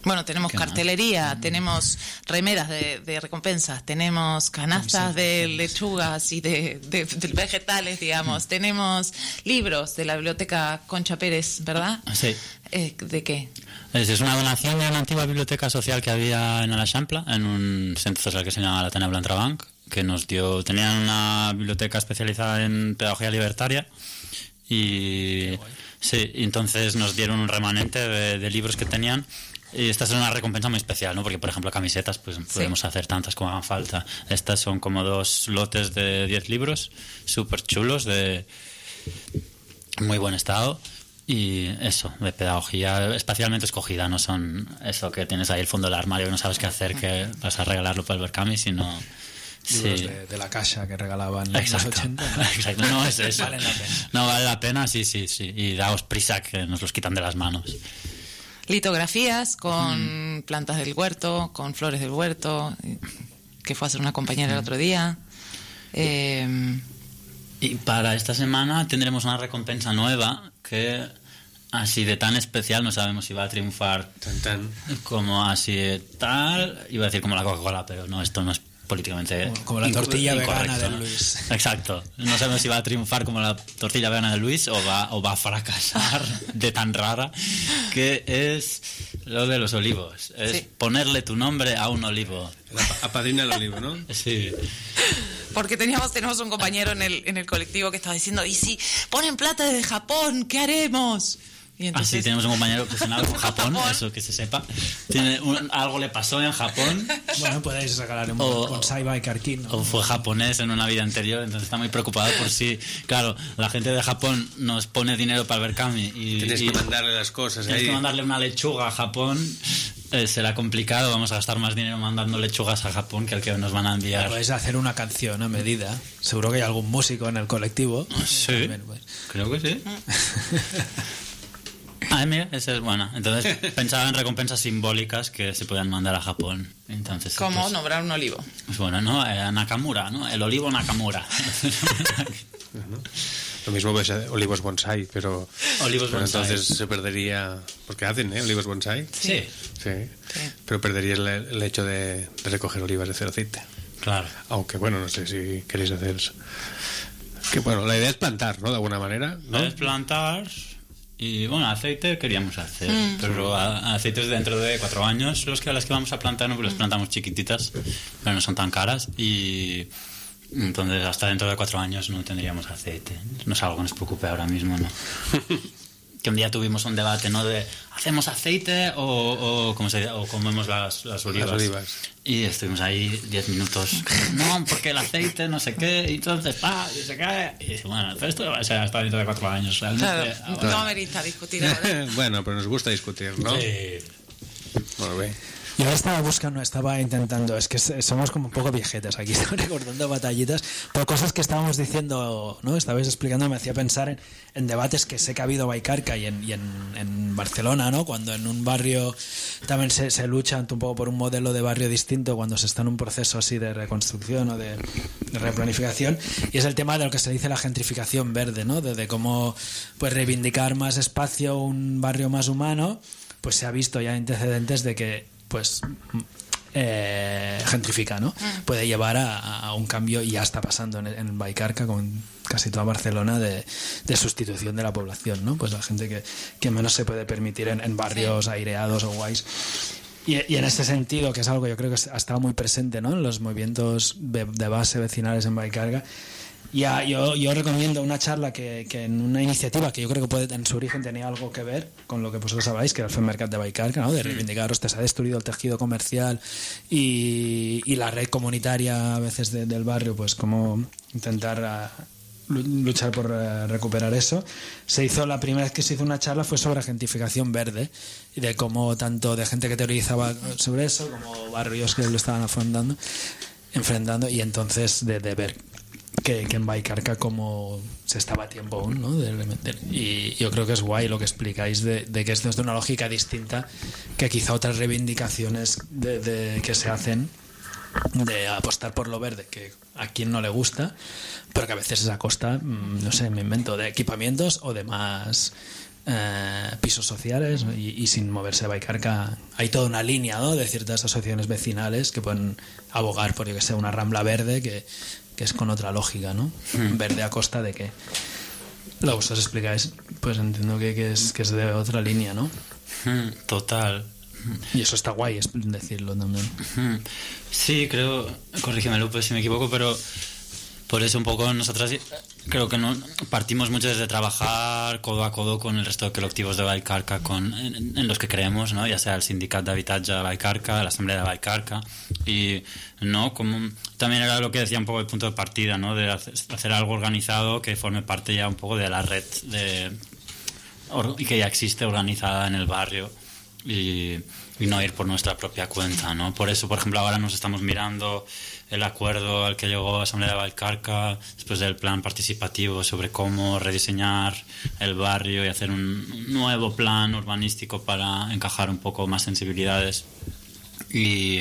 Bueno, tenemos cartelería, tenemos remeras de, de recompensas, tenemos canastas de lechugas y de, de, de vegetales, digamos, tenemos libros de la biblioteca Concha Pérez, ¿verdad? Sí. Eh, ¿De qué? Es, es una donación de una antigua biblioteca social que había en l'Eixample, en un centro social que se llama la Tenebla Entrebanc, que nos dio, tenían una biblioteca especializada en pedagogía libertaria y sí, entonces nos dieron un remanente de, de libros que tenían. Y esta es una recompensa muy especial, ¿no? Porque, por ejemplo, camisetas, pues podemos sí. hacer tantas como hagan falta. Estas son como dos lotes de diez libros, súper chulos, de muy buen estado. Y eso, de pedagogía especialmente escogida, no son eso que tienes ahí el fondo del armario que no sabes qué hacer, que vas a regalarlo para el Berkami, sino... Libros sí. de, de la Caixa que regalaban en los ochenta. ¿no? Exacto, no es eso. Vale la pena. No vale la pena, sí, sí, sí. Y daos prisa que nos los quitan de las manos. Litografías con mm. plantas del huerto, con flores del huerto, que fue a hacer una compañera el otro día. Eh... Y para esta semana tendremos una recompensa nueva que, así de tan especial, no sabemos si va a triunfar tan, tan. como así tal. Iba a decir como la Coca-Cola, pero no, esto no es políticamente como, como la tortilla vegana de Luis. Exacto. No sabemos si va a triunfar como la tortilla vegana de Luis o va, o va a fracasar de tan rara, que es lo de los olivos. Es sí. ponerle tu nombre a un olivo. Apadrina el olivo, ¿no? Sí. Porque teníamos, tenemos un compañero en el, en el colectivo que estaba diciendo, ¿y si ponen plata desde Japón? ¿Qué haremos? Y entonces... Ah, sí, tenemos un compañero obsesionado con Japón, Japón, eso que se sepa. Tiene un, algo le pasó en Japón. Bueno, podéis regalar un o, bonsai Baikarkin, ¿no? O fue japonés en una vida anterior, entonces está muy preocupado por si, claro, la gente de Japón nos pone dinero para el Berkami y... Tienes y, que mandarle las cosas Tienes ahí. que mandarle una lechuga a Japón. Eh, será complicado, vamos a gastar más dinero mandando lechugas a Japón que el que nos van a enviar. Podéis hacer una canción a medida. Seguro que hay algún músico en el colectivo. Sí, también, pues. Creo que sí. Ah, mira, esa es buena. Entonces pensaba en recompensas simbólicas que se puedan mandar a Japón. Entonces, ¿cómo pues, nombrar un olivo? Pues bueno, ¿no? Eh, Nakamura, ¿no? El olivo Nakamura. Lo mismo ves olivos bonsai, pero, olivos pero bonsai. Entonces se perdería, porque hacen, ¿eh? Olivos bonsai. Sí. Sí. sí. Pero perderías el, el hecho de, de recoger olivas de cero aceite. Claro. Aunque bueno, no sé si queréis hacer... Que bueno, la idea es plantar, ¿no? De alguna manera, ¿no? Es plantar... Y bueno, aceite queríamos hacer, mm. pero a, aceites dentro de cuatro años, los que las que vamos a plantar, no, pues las plantamos chiquititas, pero no son tan caras y entonces hasta dentro de cuatro años no tendríamos aceite. No es algo que nos preocupe ahora mismo, ¿no? Que un día tuvimos un debate, ¿no? De ¿hacemos aceite o, o, ¿cómo se dice? O comemos las, las olivas? Las olivas. Y estuvimos ahí diez minutos. No, porque el aceite, no sé qué. Y entonces, pa, y se cae. Y dice, bueno, pero esto va a ser hasta dentro de cuatro años. Realmente, claro, ahora. no amerita discutir ahora. Bueno, pero nos gusta discutir, ¿no? Sí. Bueno, bien. Yo estaba buscando, estaba intentando, es que somos como un poco viejetas aquí, estamos recordando batallitas, pero cosas que estábamos diciendo, ¿no? Estabais explicando, me hacía pensar en, en debates que sé que ha habido en Baicarca y en, y en, en Barcelona, ¿no? Cuando en un barrio también se, se lucha un poco por un modelo de barrio distinto, cuando se está en un proceso así de reconstrucción o de, de replanificación, y es el tema de lo que se dice la gentrificación verde, ¿no? De, de cómo pues reivindicar más espacio, un barrio más humano, pues se ha visto ya antecedentes de que pues eh, gentrifica, ¿no? Puede llevar a, a un cambio, y ya está pasando en, en Baicarca con casi toda Barcelona, de, de sustitución de la población, ¿no? Pues la gente que, que menos se puede permitir en, en barrios aireados o guays. Y, y en este sentido, que es algo que yo creo que ha estado muy presente, ¿no? En los movimientos de, de base vecinales en Baicarca. Ya, yo, yo recomiendo una charla que, que en una iniciativa que yo creo que puede, en su origen tenía algo que ver con lo que vosotros sabéis, que era el Femmercat de Baicarca, ¿no? De reivindicar, hostia, se ha destruido el tejido comercial y, y la red comunitaria a veces de, del barrio, pues cómo intentar uh, luchar por uh, recuperar eso. Se hizo, la primera vez que se hizo una charla fue sobre gentrificación verde, y de cómo tanto de gente que teorizaba sobre eso, como barrios que lo estaban afrontando, enfrentando, y entonces de, de ver Que, que en Baicarca como se estaba a tiempo aún, ¿no? De, de, y yo creo que es guay lo que explicáis de, de que esto es de una lógica distinta que quizá otras reivindicaciones de, de, que se hacen, de apostar por lo verde, que a quien no le gusta, pero que a veces es a costa, no sé, me invento, de equipamientos o de más eh, pisos sociales, ¿no? y, y sin moverse de Vallcarca hay toda una línea, ¿no?, de ciertas asociaciones vecinales que pueden abogar por, yo que sé, una rambla verde que, que es con otra lógica, ¿no? Mm. Verde a costa de que lo que vosotros explicáis, pues entiendo que, que, es, que es de otra línea, ¿no? Total. Y eso está guay, es decirlo también. Sí, creo, corrígeme Lupe si me equivoco, pero por eso un poco nosotras creo que no partimos mucho desde trabajar codo a codo con el resto de colectivos de Vallcarca con, en, en los que creemos, ¿no? Ya sea el Sindicat d'Habitatge de Vallcarca, la Asamblea de Vallcarca, y no como también era lo que decía un poco el punto de partida, ¿no? De hacer, hacer algo organizado que forme parte ya un poco de la red de, or, y que ya existe organizada en el barrio. Y, y no ir por nuestra propia cuenta, ¿no? Por eso, por ejemplo, ahora nos estamos mirando el acuerdo al que llegó la Asamblea de Vallcarca después del plan participativo sobre cómo rediseñar el barrio y hacer un nuevo plan urbanístico para encajar un poco más sensibilidades. Y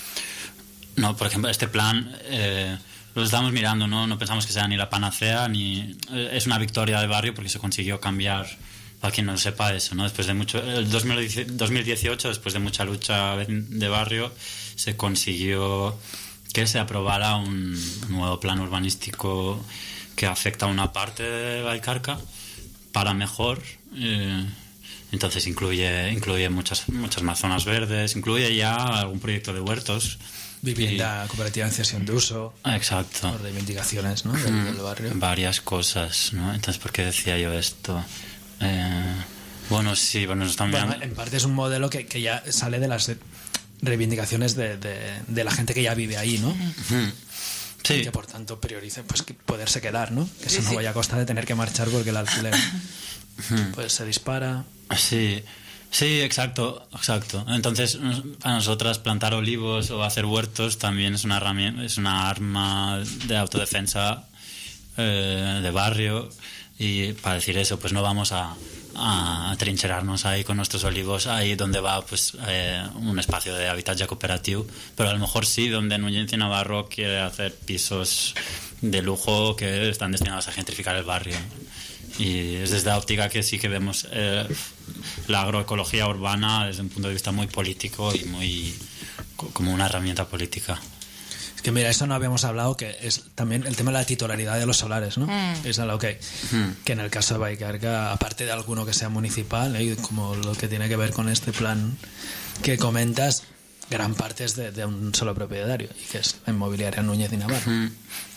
no, por ejemplo, este plan eh, lo estamos mirando, ¿no? No pensamos que sea ni la panacea ni es una victoria del barrio porque se consiguió cambiar. Para quien no lo sepa eso, ¿no? Después de mucho, el dos mil dieciocho, después de mucha lucha de barrio, se consiguió que se aprobara un nuevo plan urbanístico que afecta a una parte de Vallcarca para mejor. Eh, entonces incluye incluye muchas muchas más zonas verdes, incluye ya algún proyecto de huertos. Vivienda y, cooperativa en cesión de uso. Exacto. Por reivindicaciones, ¿no? del, del barrio. Varias cosas, ¿no? Entonces, ¿por qué decía yo esto? Eh, bueno, sí, bueno, nos están mirando. Bueno, en parte es un modelo que, que ya sale de las reivindicaciones de, de, de la gente que ya vive ahí, ¿no? Uh-huh. Sí. Y que por tanto priorice pues que poderse quedar, ¿no? Que sí, eso no sí. vaya a costa de tener que marchar porque el alquiler uh-huh. pues se dispara. Sí. Sí, exacto, exacto. Entonces, a nosotras plantar olivos o hacer huertos también es una herramienta, es una arma de autodefensa eh, de barrio. Y para decir eso, pues no vamos a, a trincherarnos ahí con nuestros olivos, ahí donde va pues eh, un espacio de habitatge cooperativo, pero a lo mejor sí donde Núñez y Navarro quiere hacer pisos de lujo que están destinados a gentrificar el barrio. Y es desde la óptica que sí que vemos eh, la agroecología urbana desde un punto de vista muy político y muy como una herramienta política. Es que mira, eso no habíamos hablado, que es también el tema de la titularidad de los solares, ¿no? Mm. Es algo que, mm. que en el caso de Vallcarca, aparte de alguno que sea municipal, ¿eh? como lo que tiene que ver con este plan que comentas, gran parte es de, de un solo propietario, y que es la inmobiliaria Núñez y Navarro. Mm.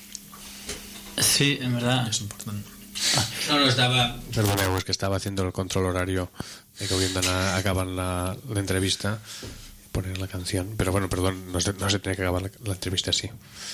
Sí, en verdad. Es importante. No, no, estaba... Perdoneu, es que estaba haciendo el control horario de que hoy acaban la, la entrevista, poner la canción, pero bueno, perdón, no se, no se tiene que acabar la, la entrevista así.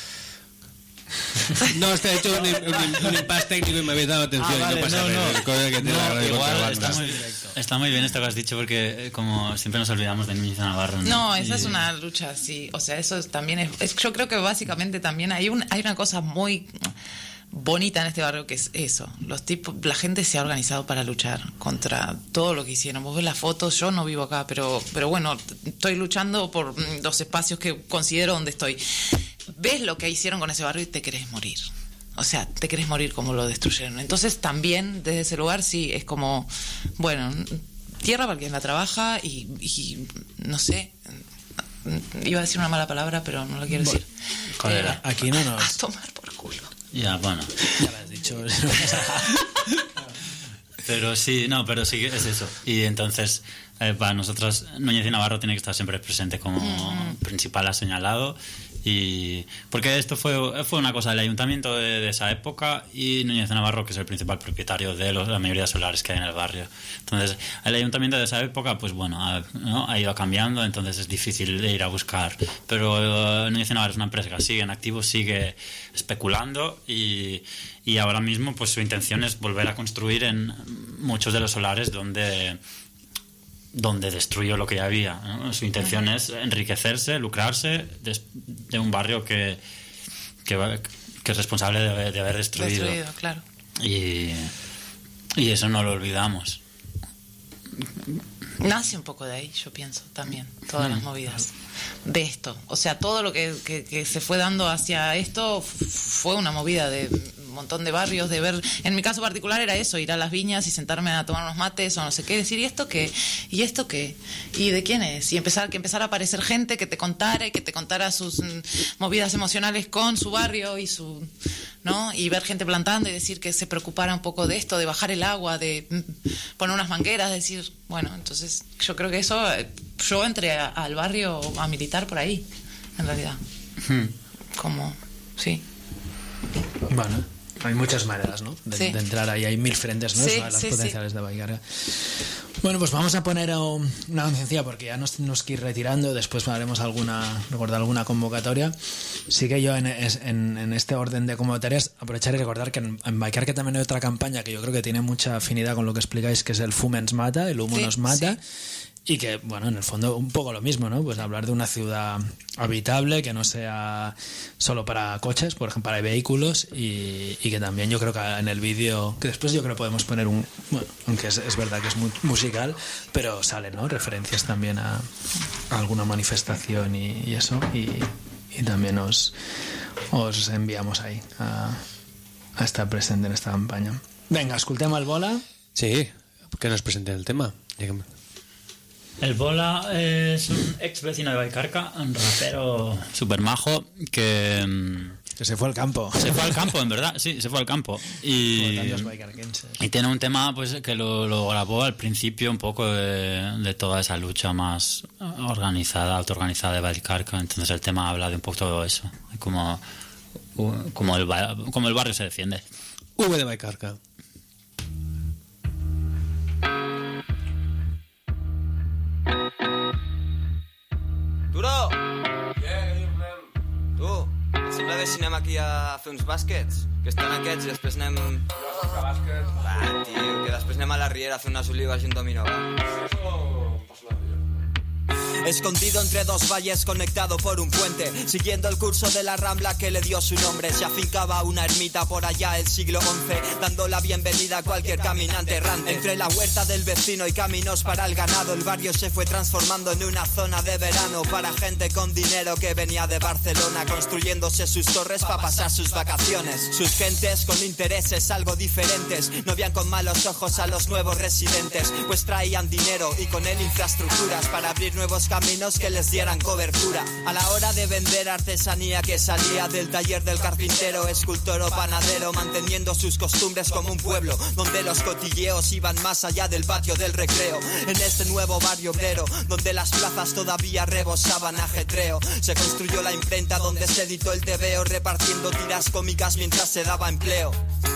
No, está hecho un, un, un impasse técnico y me habéis dado atención. Ah, vale, y no pasa no, nada. no. Cosa que tiene No, la radio igual contra está muy, está muy bien esto que has dicho porque como siempre nos olvidamos de Núñez y Navarro. No, no esa y... es una lucha, sí. O sea, eso también es, es... Yo creo que básicamente también hay, un, hay una cosa muy bonita en este barrio que es eso. Los tipos, la gente se ha organizado para luchar contra todo lo que hicieron. Vos ves las fotos, yo no vivo acá, pero, pero bueno, estoy luchando por los espacios que considero donde estoy. Ves lo que hicieron con ese barrio y te querés morir. O sea, te querés morir como lo destruyeron. Entonces también desde ese lugar sí es como, bueno, tierra para quien la trabaja y, y no sé, iba a decir una mala palabra pero no la quiero decir. Joder, eh, aquí no nos... A tomar por culo. Ya, bueno. Ya lo has dicho. Pero sí, no, pero sí es eso. Y entonces, eh, para nosotros, Núñez y Navarro tiene que estar siempre presente como mm. principal señalado. Y porque esto fue, fue una cosa del ayuntamiento de, de esa época y Núñez de Navarro, que es el principal propietario de los, la mayoría de solares que hay en el barrio. Entonces, el ayuntamiento de esa época, pues bueno, ha, ¿no? ha ido cambiando, entonces es difícil de ir a buscar. Pero uh, Núñez de Navarro es una empresa que sigue en activo, sigue especulando y, y ahora mismo pues su intención es volver a construir en muchos de los solares donde... donde destruyó lo que ya había, ¿no? Su intención uh-huh. es enriquecerse, lucrarse de, de un barrio que, que, que es responsable de, de haber destruido. Destruido, claro. Y, y eso no lo olvidamos. Nace un poco de ahí, yo pienso, también, todas mm. las movidas de esto. O sea, todo lo que, que, que se fue dando hacia esto fue una movida de montón de barrios, de ver, en mi caso particular era eso, ir a las viñas y sentarme a tomar unos mates o no sé qué, decir, ¿y esto qué? ¿Y esto qué? ¿Y de quién es? Y empezar, que empezara a aparecer gente que te contara y que te contara sus mm, movidas emocionales con su barrio y su, ¿no? Y ver gente plantando y decir que se preocupara un poco de esto, de bajar el agua, de mm, poner unas mangueras, decir, bueno, entonces yo creo que eso, yo entré a, al barrio a militar por ahí, en realidad. Hmm. Como, sí. Bueno, hay muchas maneras, ¿no? De, sí. de entrar ahí, hay mil frentes, ¿no? Sí, Las sí, potenciales sí. de Vallcarca. Bueno, pues vamos a poner um, una cancioncilla porque ya nos tenemos que ir retirando. Después haremos alguna, recordar alguna convocatoria. Sí que yo en, en, en este orden de convocatorias aprovechar y recordar que en, en Vallcarca también hay otra campaña que yo creo que tiene mucha afinidad con lo que explicáis, que es el Fum ens mata, el humo sí, nos mata. Sí. Y que, bueno, en el fondo un poco lo mismo, ¿no? Pues hablar de una ciudad habitable que no sea solo para coches, por ejemplo, para vehículos y, y que también yo creo que en el vídeo, que después yo creo que podemos poner un, bueno, aunque es, es verdad que es muy musical, pero salen, ¿no? Referencias también a, a alguna manifestación y, y eso, y, y también os, os enviamos ahí a, a estar presente en esta campaña. Venga, escoltem el Bola. Sí, que nos presenten el tema. Dígame. El Bola es un ex vecino de Vallcarca, un rapero super majo que... Que se fue al campo. Se fue al campo, en verdad, sí, se fue al campo. Y, y tiene un tema pues que lo, lo grabó al principio un poco de, de toda esa lucha más organizada, autoorganizada de Vallcarca. Entonces el tema habla de un poco todo eso, como, como, el, como el barrio se defiende. V de Vallcarca. Duro! Tu, et sembla bé si anem aquí a fer uns bàsquets? Que estan aquests i després anem... Va, tio, que després anem a la Riera a fer unes olives i un dominó, va. Escondido entre dos valles, conectado por un puente, siguiendo el curso de la rambla que le dio su nombre, se afincaba una ermita por allá el siglo once, dando la bienvenida a cualquier caminante errante. Entre la huerta del vecino y caminos para el ganado, el barrio se fue transformando en una zona de verano para gente con dinero que venía de Barcelona, construyéndose sus torres para pasar sus vacaciones. Sus gentes con intereses algo diferentes no veían con malos ojos a los nuevos residentes, pues traían dinero y con él infraestructuras para abrir nuevos caminos que les dieran cobertura. A la hora de vender artesanía que salía del taller del carpintero, escultor o panadero, manteniendo sus costumbres como un pueblo donde los cotilleos iban más allá del patio del recreo. En este nuevo barrio obrero, donde las plazas todavía rebosaban ajetreo, se construyó la imprenta donde se editó el tebeo, repartiendo tiras cómicas mientras se daba empleo.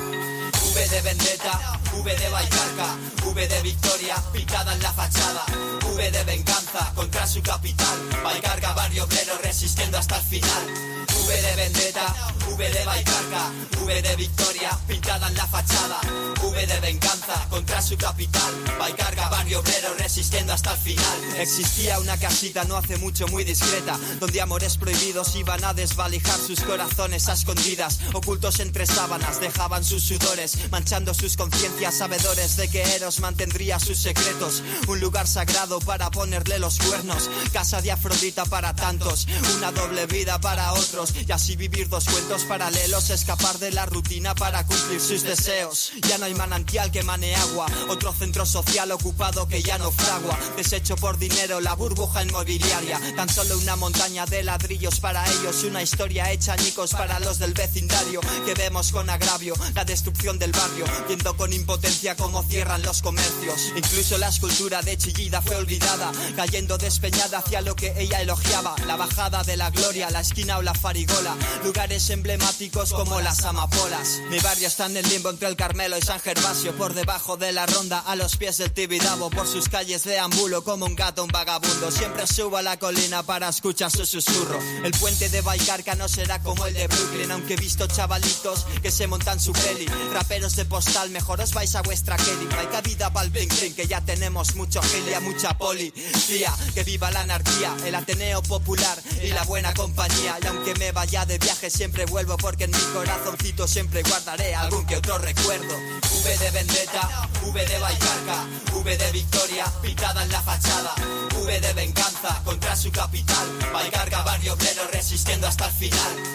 V de vendetta, V de Vallcarca, V de victoria, pintada en la fachada, V de venganza contra su capital, Vallcarca, barrio obrero resistiendo hasta el final. V de vendetta, V de Vallcarca, V de victoria, pintada en la fachada, V de venganza contra su capital, Vallcarca, barrio obrero resistiendo hasta el final. Existía una casita no hace mucho muy discreta, donde amores prohibidos iban a desvalijar sus corazones a escondidas, ocultos entre sábanas dejaban sus sudores, manchando sus conciencias, sabedores de que Eros mantendría sus secretos. Un lugar sagrado para ponerle los cuernos, casa de Afrodita para tantos, una doble vida para otros, y así vivir dos cuentos paralelos, escapar de la rutina para cumplir sus deseos. Ya no hay manantial que mane agua, otro centro social ocupado que ya no fragua, deshecho por dinero la burbuja inmobiliaria, tan solo una montaña de ladrillos para ellos, una historia hecha añicos para los del vecindario, que vemos con agravio la destrucción del barrio, viendo con impotencia cómo cierran los comercios. Incluso la escultura de Chillida fue olvidada, cayendo despeñada hacia lo que ella elogiaba, la bajada de la gloria, la esquina o la farigola, lugares emblemáticos como las amapolas. Mi barrio está en el limbo entre el Carmelo y San Gervasio, por debajo de la ronda, a los pies del Tibidabo, por sus calles deambulo como un gato, un vagabundo, siempre subo a la colina para escuchar su susurro. El puente de Vallcarca no será como el de Brooklyn, aunque he visto chavalitos que se montan su peli, raperos de postal, mejor os vais a vuestra Kelly. No hay cabida pa'l bling bling, que ya tenemos mucho gilia, mucha policía. Que viva la anarquía, el Ateneo Popular y la buena compañía. Y aunque me vaya de viaje siempre vuelvo, porque en mi corazoncito siempre guardaré algún que otro recuerdo. V de vendetta, V de Vallcarca, V de victoria, pintada en la fachada, V de venganza contra su capital, Vallcarca, barrio obrero resistiendo hasta el final. V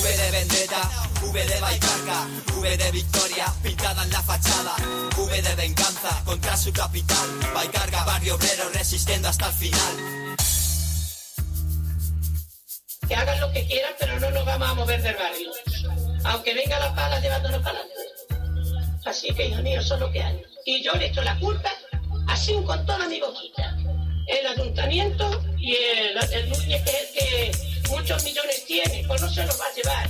V de vendetta, V de Baicarca, V de victoria pintada en la fachada, V de venganza contra su capital. Baicarca, barrio obrero resistiendo hasta el final. Que hagan lo que quieran, pero no nos vamos a mover del barrio. Aunque venga la pala llevándonos para adelante. Así que, hijo mío, eso es lo que hay. Y yo le echo la culpa, así con toda mi boquita. El ayuntamiento y el, el Núñez, que es el que muchos millones tiene, pues no se los va a llevar.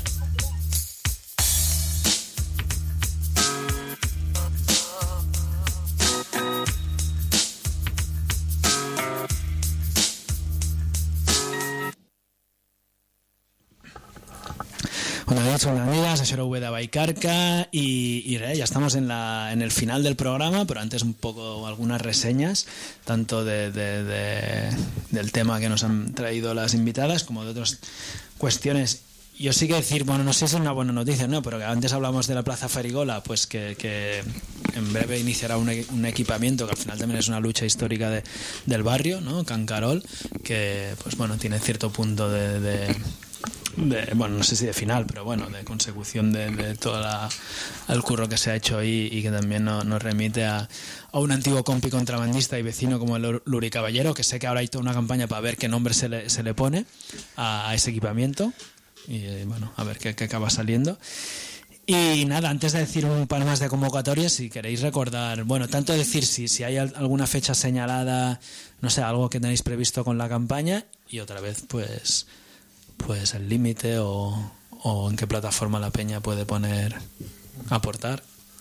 Bueno, ya son amigas, això era V de Baicarca y, y re, ya estamos en, la, en el final del programa, pero antes un poco algunas reseñas, tanto de, de, de, del tema que nos han traído las invitadas como de otras cuestiones. Yo sí que decir, bueno, no sé si es una buena noticia, ¿no? Pero que antes hablamos de la Plaza Farigola, pues que, que en breve iniciará un, un equipamiento que al final también es una lucha histórica de, del barrio, ¿no? Can Carol, que pues bueno, tiene cierto punto de... de De, bueno, no sé si de final, pero bueno, de consecución de, de todo la, el curro que se ha hecho ahí y que también no, nos remite a, a un antiguo compi contrabandista y vecino como el Luri Caballero, que sé que ahora hay toda una campaña para ver qué nombre se le, se le pone a, a ese equipamiento y bueno, a ver qué, qué acaba saliendo. Y nada, antes de decir un par más de convocatorias, si queréis recordar, bueno, tanto decir si, si hay alguna fecha señalada, no sé, algo que tenéis previsto con la campaña y otra vez pues... pues el límite o, o en qué plataforma la peña puede poner, aportar.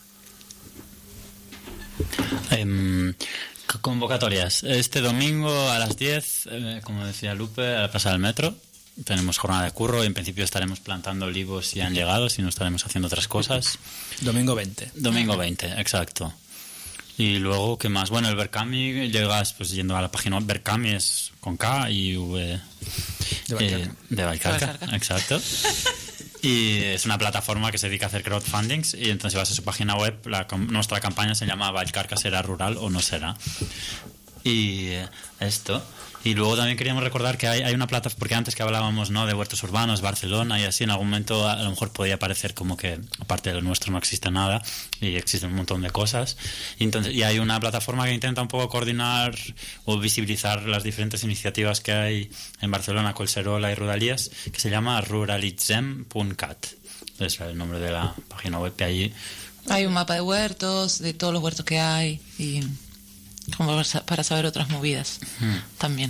Eh, convocatorias. Este domingo a las diez, eh, como decía Lupe, a la Plaza del Metro. Tenemos jornada de curro y en principio estaremos plantando olivos si han llegado, si no estaremos haciendo otras cosas. Domingo veinte. Domingo veinte, exacto. Y luego, ¿qué más? Bueno, el Berkami, llegas pues yendo a la página Berkami, es con K y V de Baicarca, eh, de Baicarca, exacto. Y es una plataforma que se dedica a hacer crowdfundings y entonces vas a su página web, la, nuestra campaña se llama Baicarca será rural o no será. Y esto. Y luego también queríamos recordar que hay, hay una plataforma, porque antes que hablábamos, ¿no?, de huertos urbanos, Barcelona y así, en algún momento a lo mejor podía parecer como que aparte de lo nuestro no existe nada y existen un montón de cosas. Y, entonces, y hay una plataforma que intenta un poco coordinar o visibilizar las diferentes iniciativas que hay en Barcelona, Collserola y Rodalies, que se llama ruralitzem punto cat. Es el nombre de la página web que allí. Hay un mapa de huertos, de todos los huertos que hay y... como para saber otras movidas hmm. también.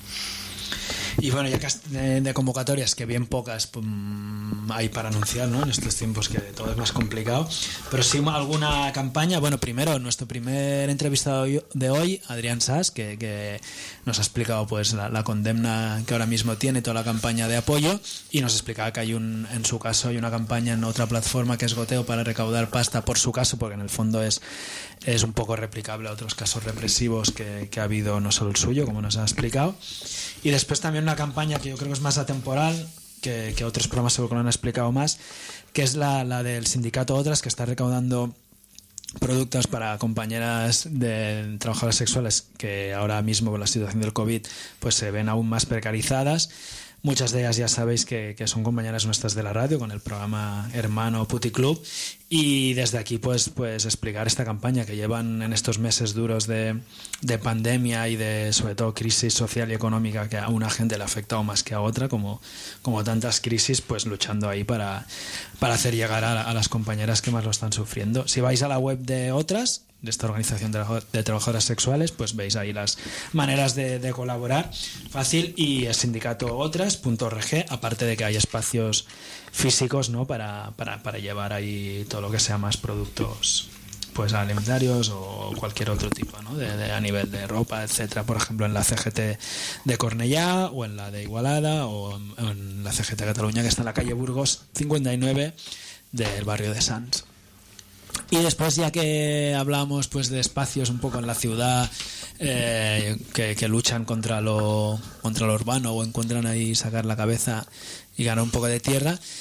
Y bueno, ya que de, de convocatorias, que bien pocas pues, hay para anunciar, ¿no?, en estos tiempos que todo es más complicado, pero sí alguna campaña. Bueno, primero, nuestro primer entrevistado de hoy, Adrián Sass, que, que nos ha explicado pues la, la condena que ahora mismo tiene, toda la campaña de apoyo, y nos explicaba que hay un, en su caso hay una campaña en otra plataforma que es Goteo para recaudar pasta por su caso, porque en el fondo es, es un poco replicable a otros casos represivos que, que ha habido, no solo el suyo, como nos ha explicado. Y después también una campaña que yo creo que es más atemporal, que, que otros programas seguro que lo han explicado más, que es la, la del sindicato Otras, que está recaudando productos para compañeras de trabajadoras sexuales que ahora mismo con la situación del COVID pues se ven aún más precarizadas. Muchas de ellas ya sabéis que, que son compañeras nuestras de la radio con el programa hermano Puti Club, y desde aquí pues, pues explicar esta campaña que llevan en estos meses duros de, de pandemia y de sobre todo crisis social y económica, que a una gente le ha afectado más que a otra, como, como tantas crisis, pues luchando ahí para, para hacer llegar a, a las compañeras que más lo están sufriendo. Si vais a la web de Otras, de esta organización de, de trabajadoras sexuales, pues veis ahí las maneras de, de colaborar fácil, y el sindicato otras punto org, aparte de que hay espacios físicos, ¿no?, para, para, para llevar ahí todo lo que sea más productos pues alimentarios o cualquier otro tipo, ¿no?, de, de, a nivel de ropa, etcétera, por ejemplo en la C G T de Cornellá o en la de Igualada o en, en la C G T de Cataluña, que está en la calle Burgos cincuenta y nueve del barrio de Sants. Y después, ya que hablamos pues de espacios un poco en la ciudad eh, que, que luchan contra lo contra lo urbano o encuentran ahí sacar la cabeza y ganar un poco de tierra,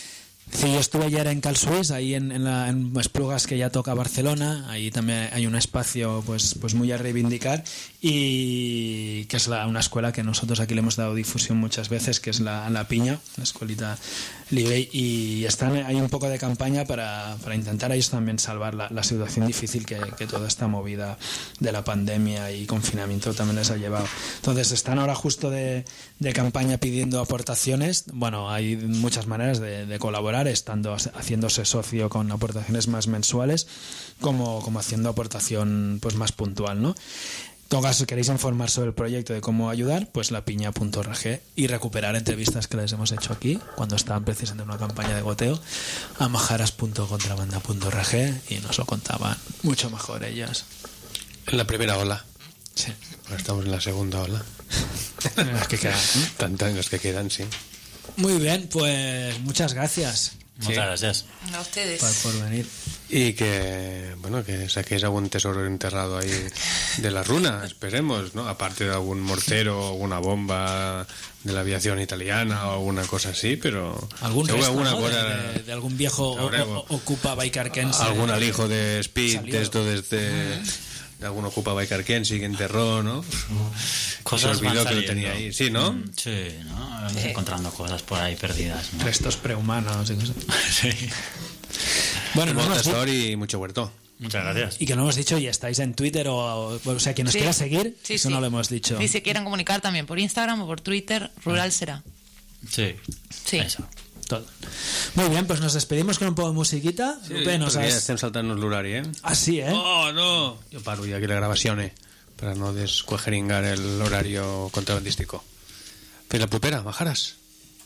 Sí, yo estuve ayer en Cal Suís, ahí en, en, la, en Esplugas, que ya toca Barcelona. Ahí también hay un espacio pues, pues muy a reivindicar, y que es la, una escuela que nosotros aquí le hemos dado difusión muchas veces, que es la, la Piña, la escuelita Libey, y están, hay un poco de campaña para, para intentar ellos también salvar la, la situación difícil que, que toda esta movida de la pandemia y confinamiento también les ha llevado. Entonces están ahora justo de, de campaña pidiendo aportaciones. Bueno, hay muchas maneras de, de colaborar, estando haciéndose socio con aportaciones más mensuales, como, como haciendo aportación pues más puntual, ¿no? En todo caso, si queréis informar sobre el proyecto de cómo ayudar, pues lapiña punto org, y recuperar entrevistas que les hemos hecho aquí cuando estaban precisamente en una campaña de goteo a majaras punto contrabanda punto org, y nos lo contaban mucho mejor ellas. En la primera ola. Sí. Ahora estamos en la segunda ola. Los que quedan, ¿no? Tantas los que quedan, sí. Muy bien, pues muchas gracias. Muchas Sí. gracias. A ustedes. Por, por venir. Y que, bueno, que saquéis algún tesoro enterrado ahí de la runa, esperemos, ¿no? Aparte de algún mortero, alguna bomba de la aviación italiana o alguna cosa así, pero... Algún seguro resto, alguna ¿no? cosa... de, de, de algún viejo o, Ahora, o, ocupa baicarquense. Algún alijo de Speed, salió. de esto desde... De algún ocupa baicarquense que enterró, ¿no? Cosas Se olvidó van que lo tenía saliendo. ahí. Sí, ¿no? Mm, sí, ¿no? Vamos encontrando cosas por ahí perdidas, ¿no? Restos prehumanos y cosas. Sí. Bueno, no Mucho hemos tesoro y mucho huerto. Muchas gracias. Y que no hemos dicho, y estáis en Twitter, o, o sea, quien nos Sí. quiera seguir, Sí, eso sí. no lo hemos dicho. Y si quieren comunicar también por Instagram o por Twitter, Rural será. Sí. Sí. Eso. Todo. Muy bien, pues nos despedimos con un poco de musiquita. Sí, Lupe, nos porque has... ja estem saltant-nos l'horari, eh? Ah, sí, eh? Oh, no! Jo paro ja aquí la grabazione para no descuajeringar el horario contrabandístico. Fins la propera, Majares.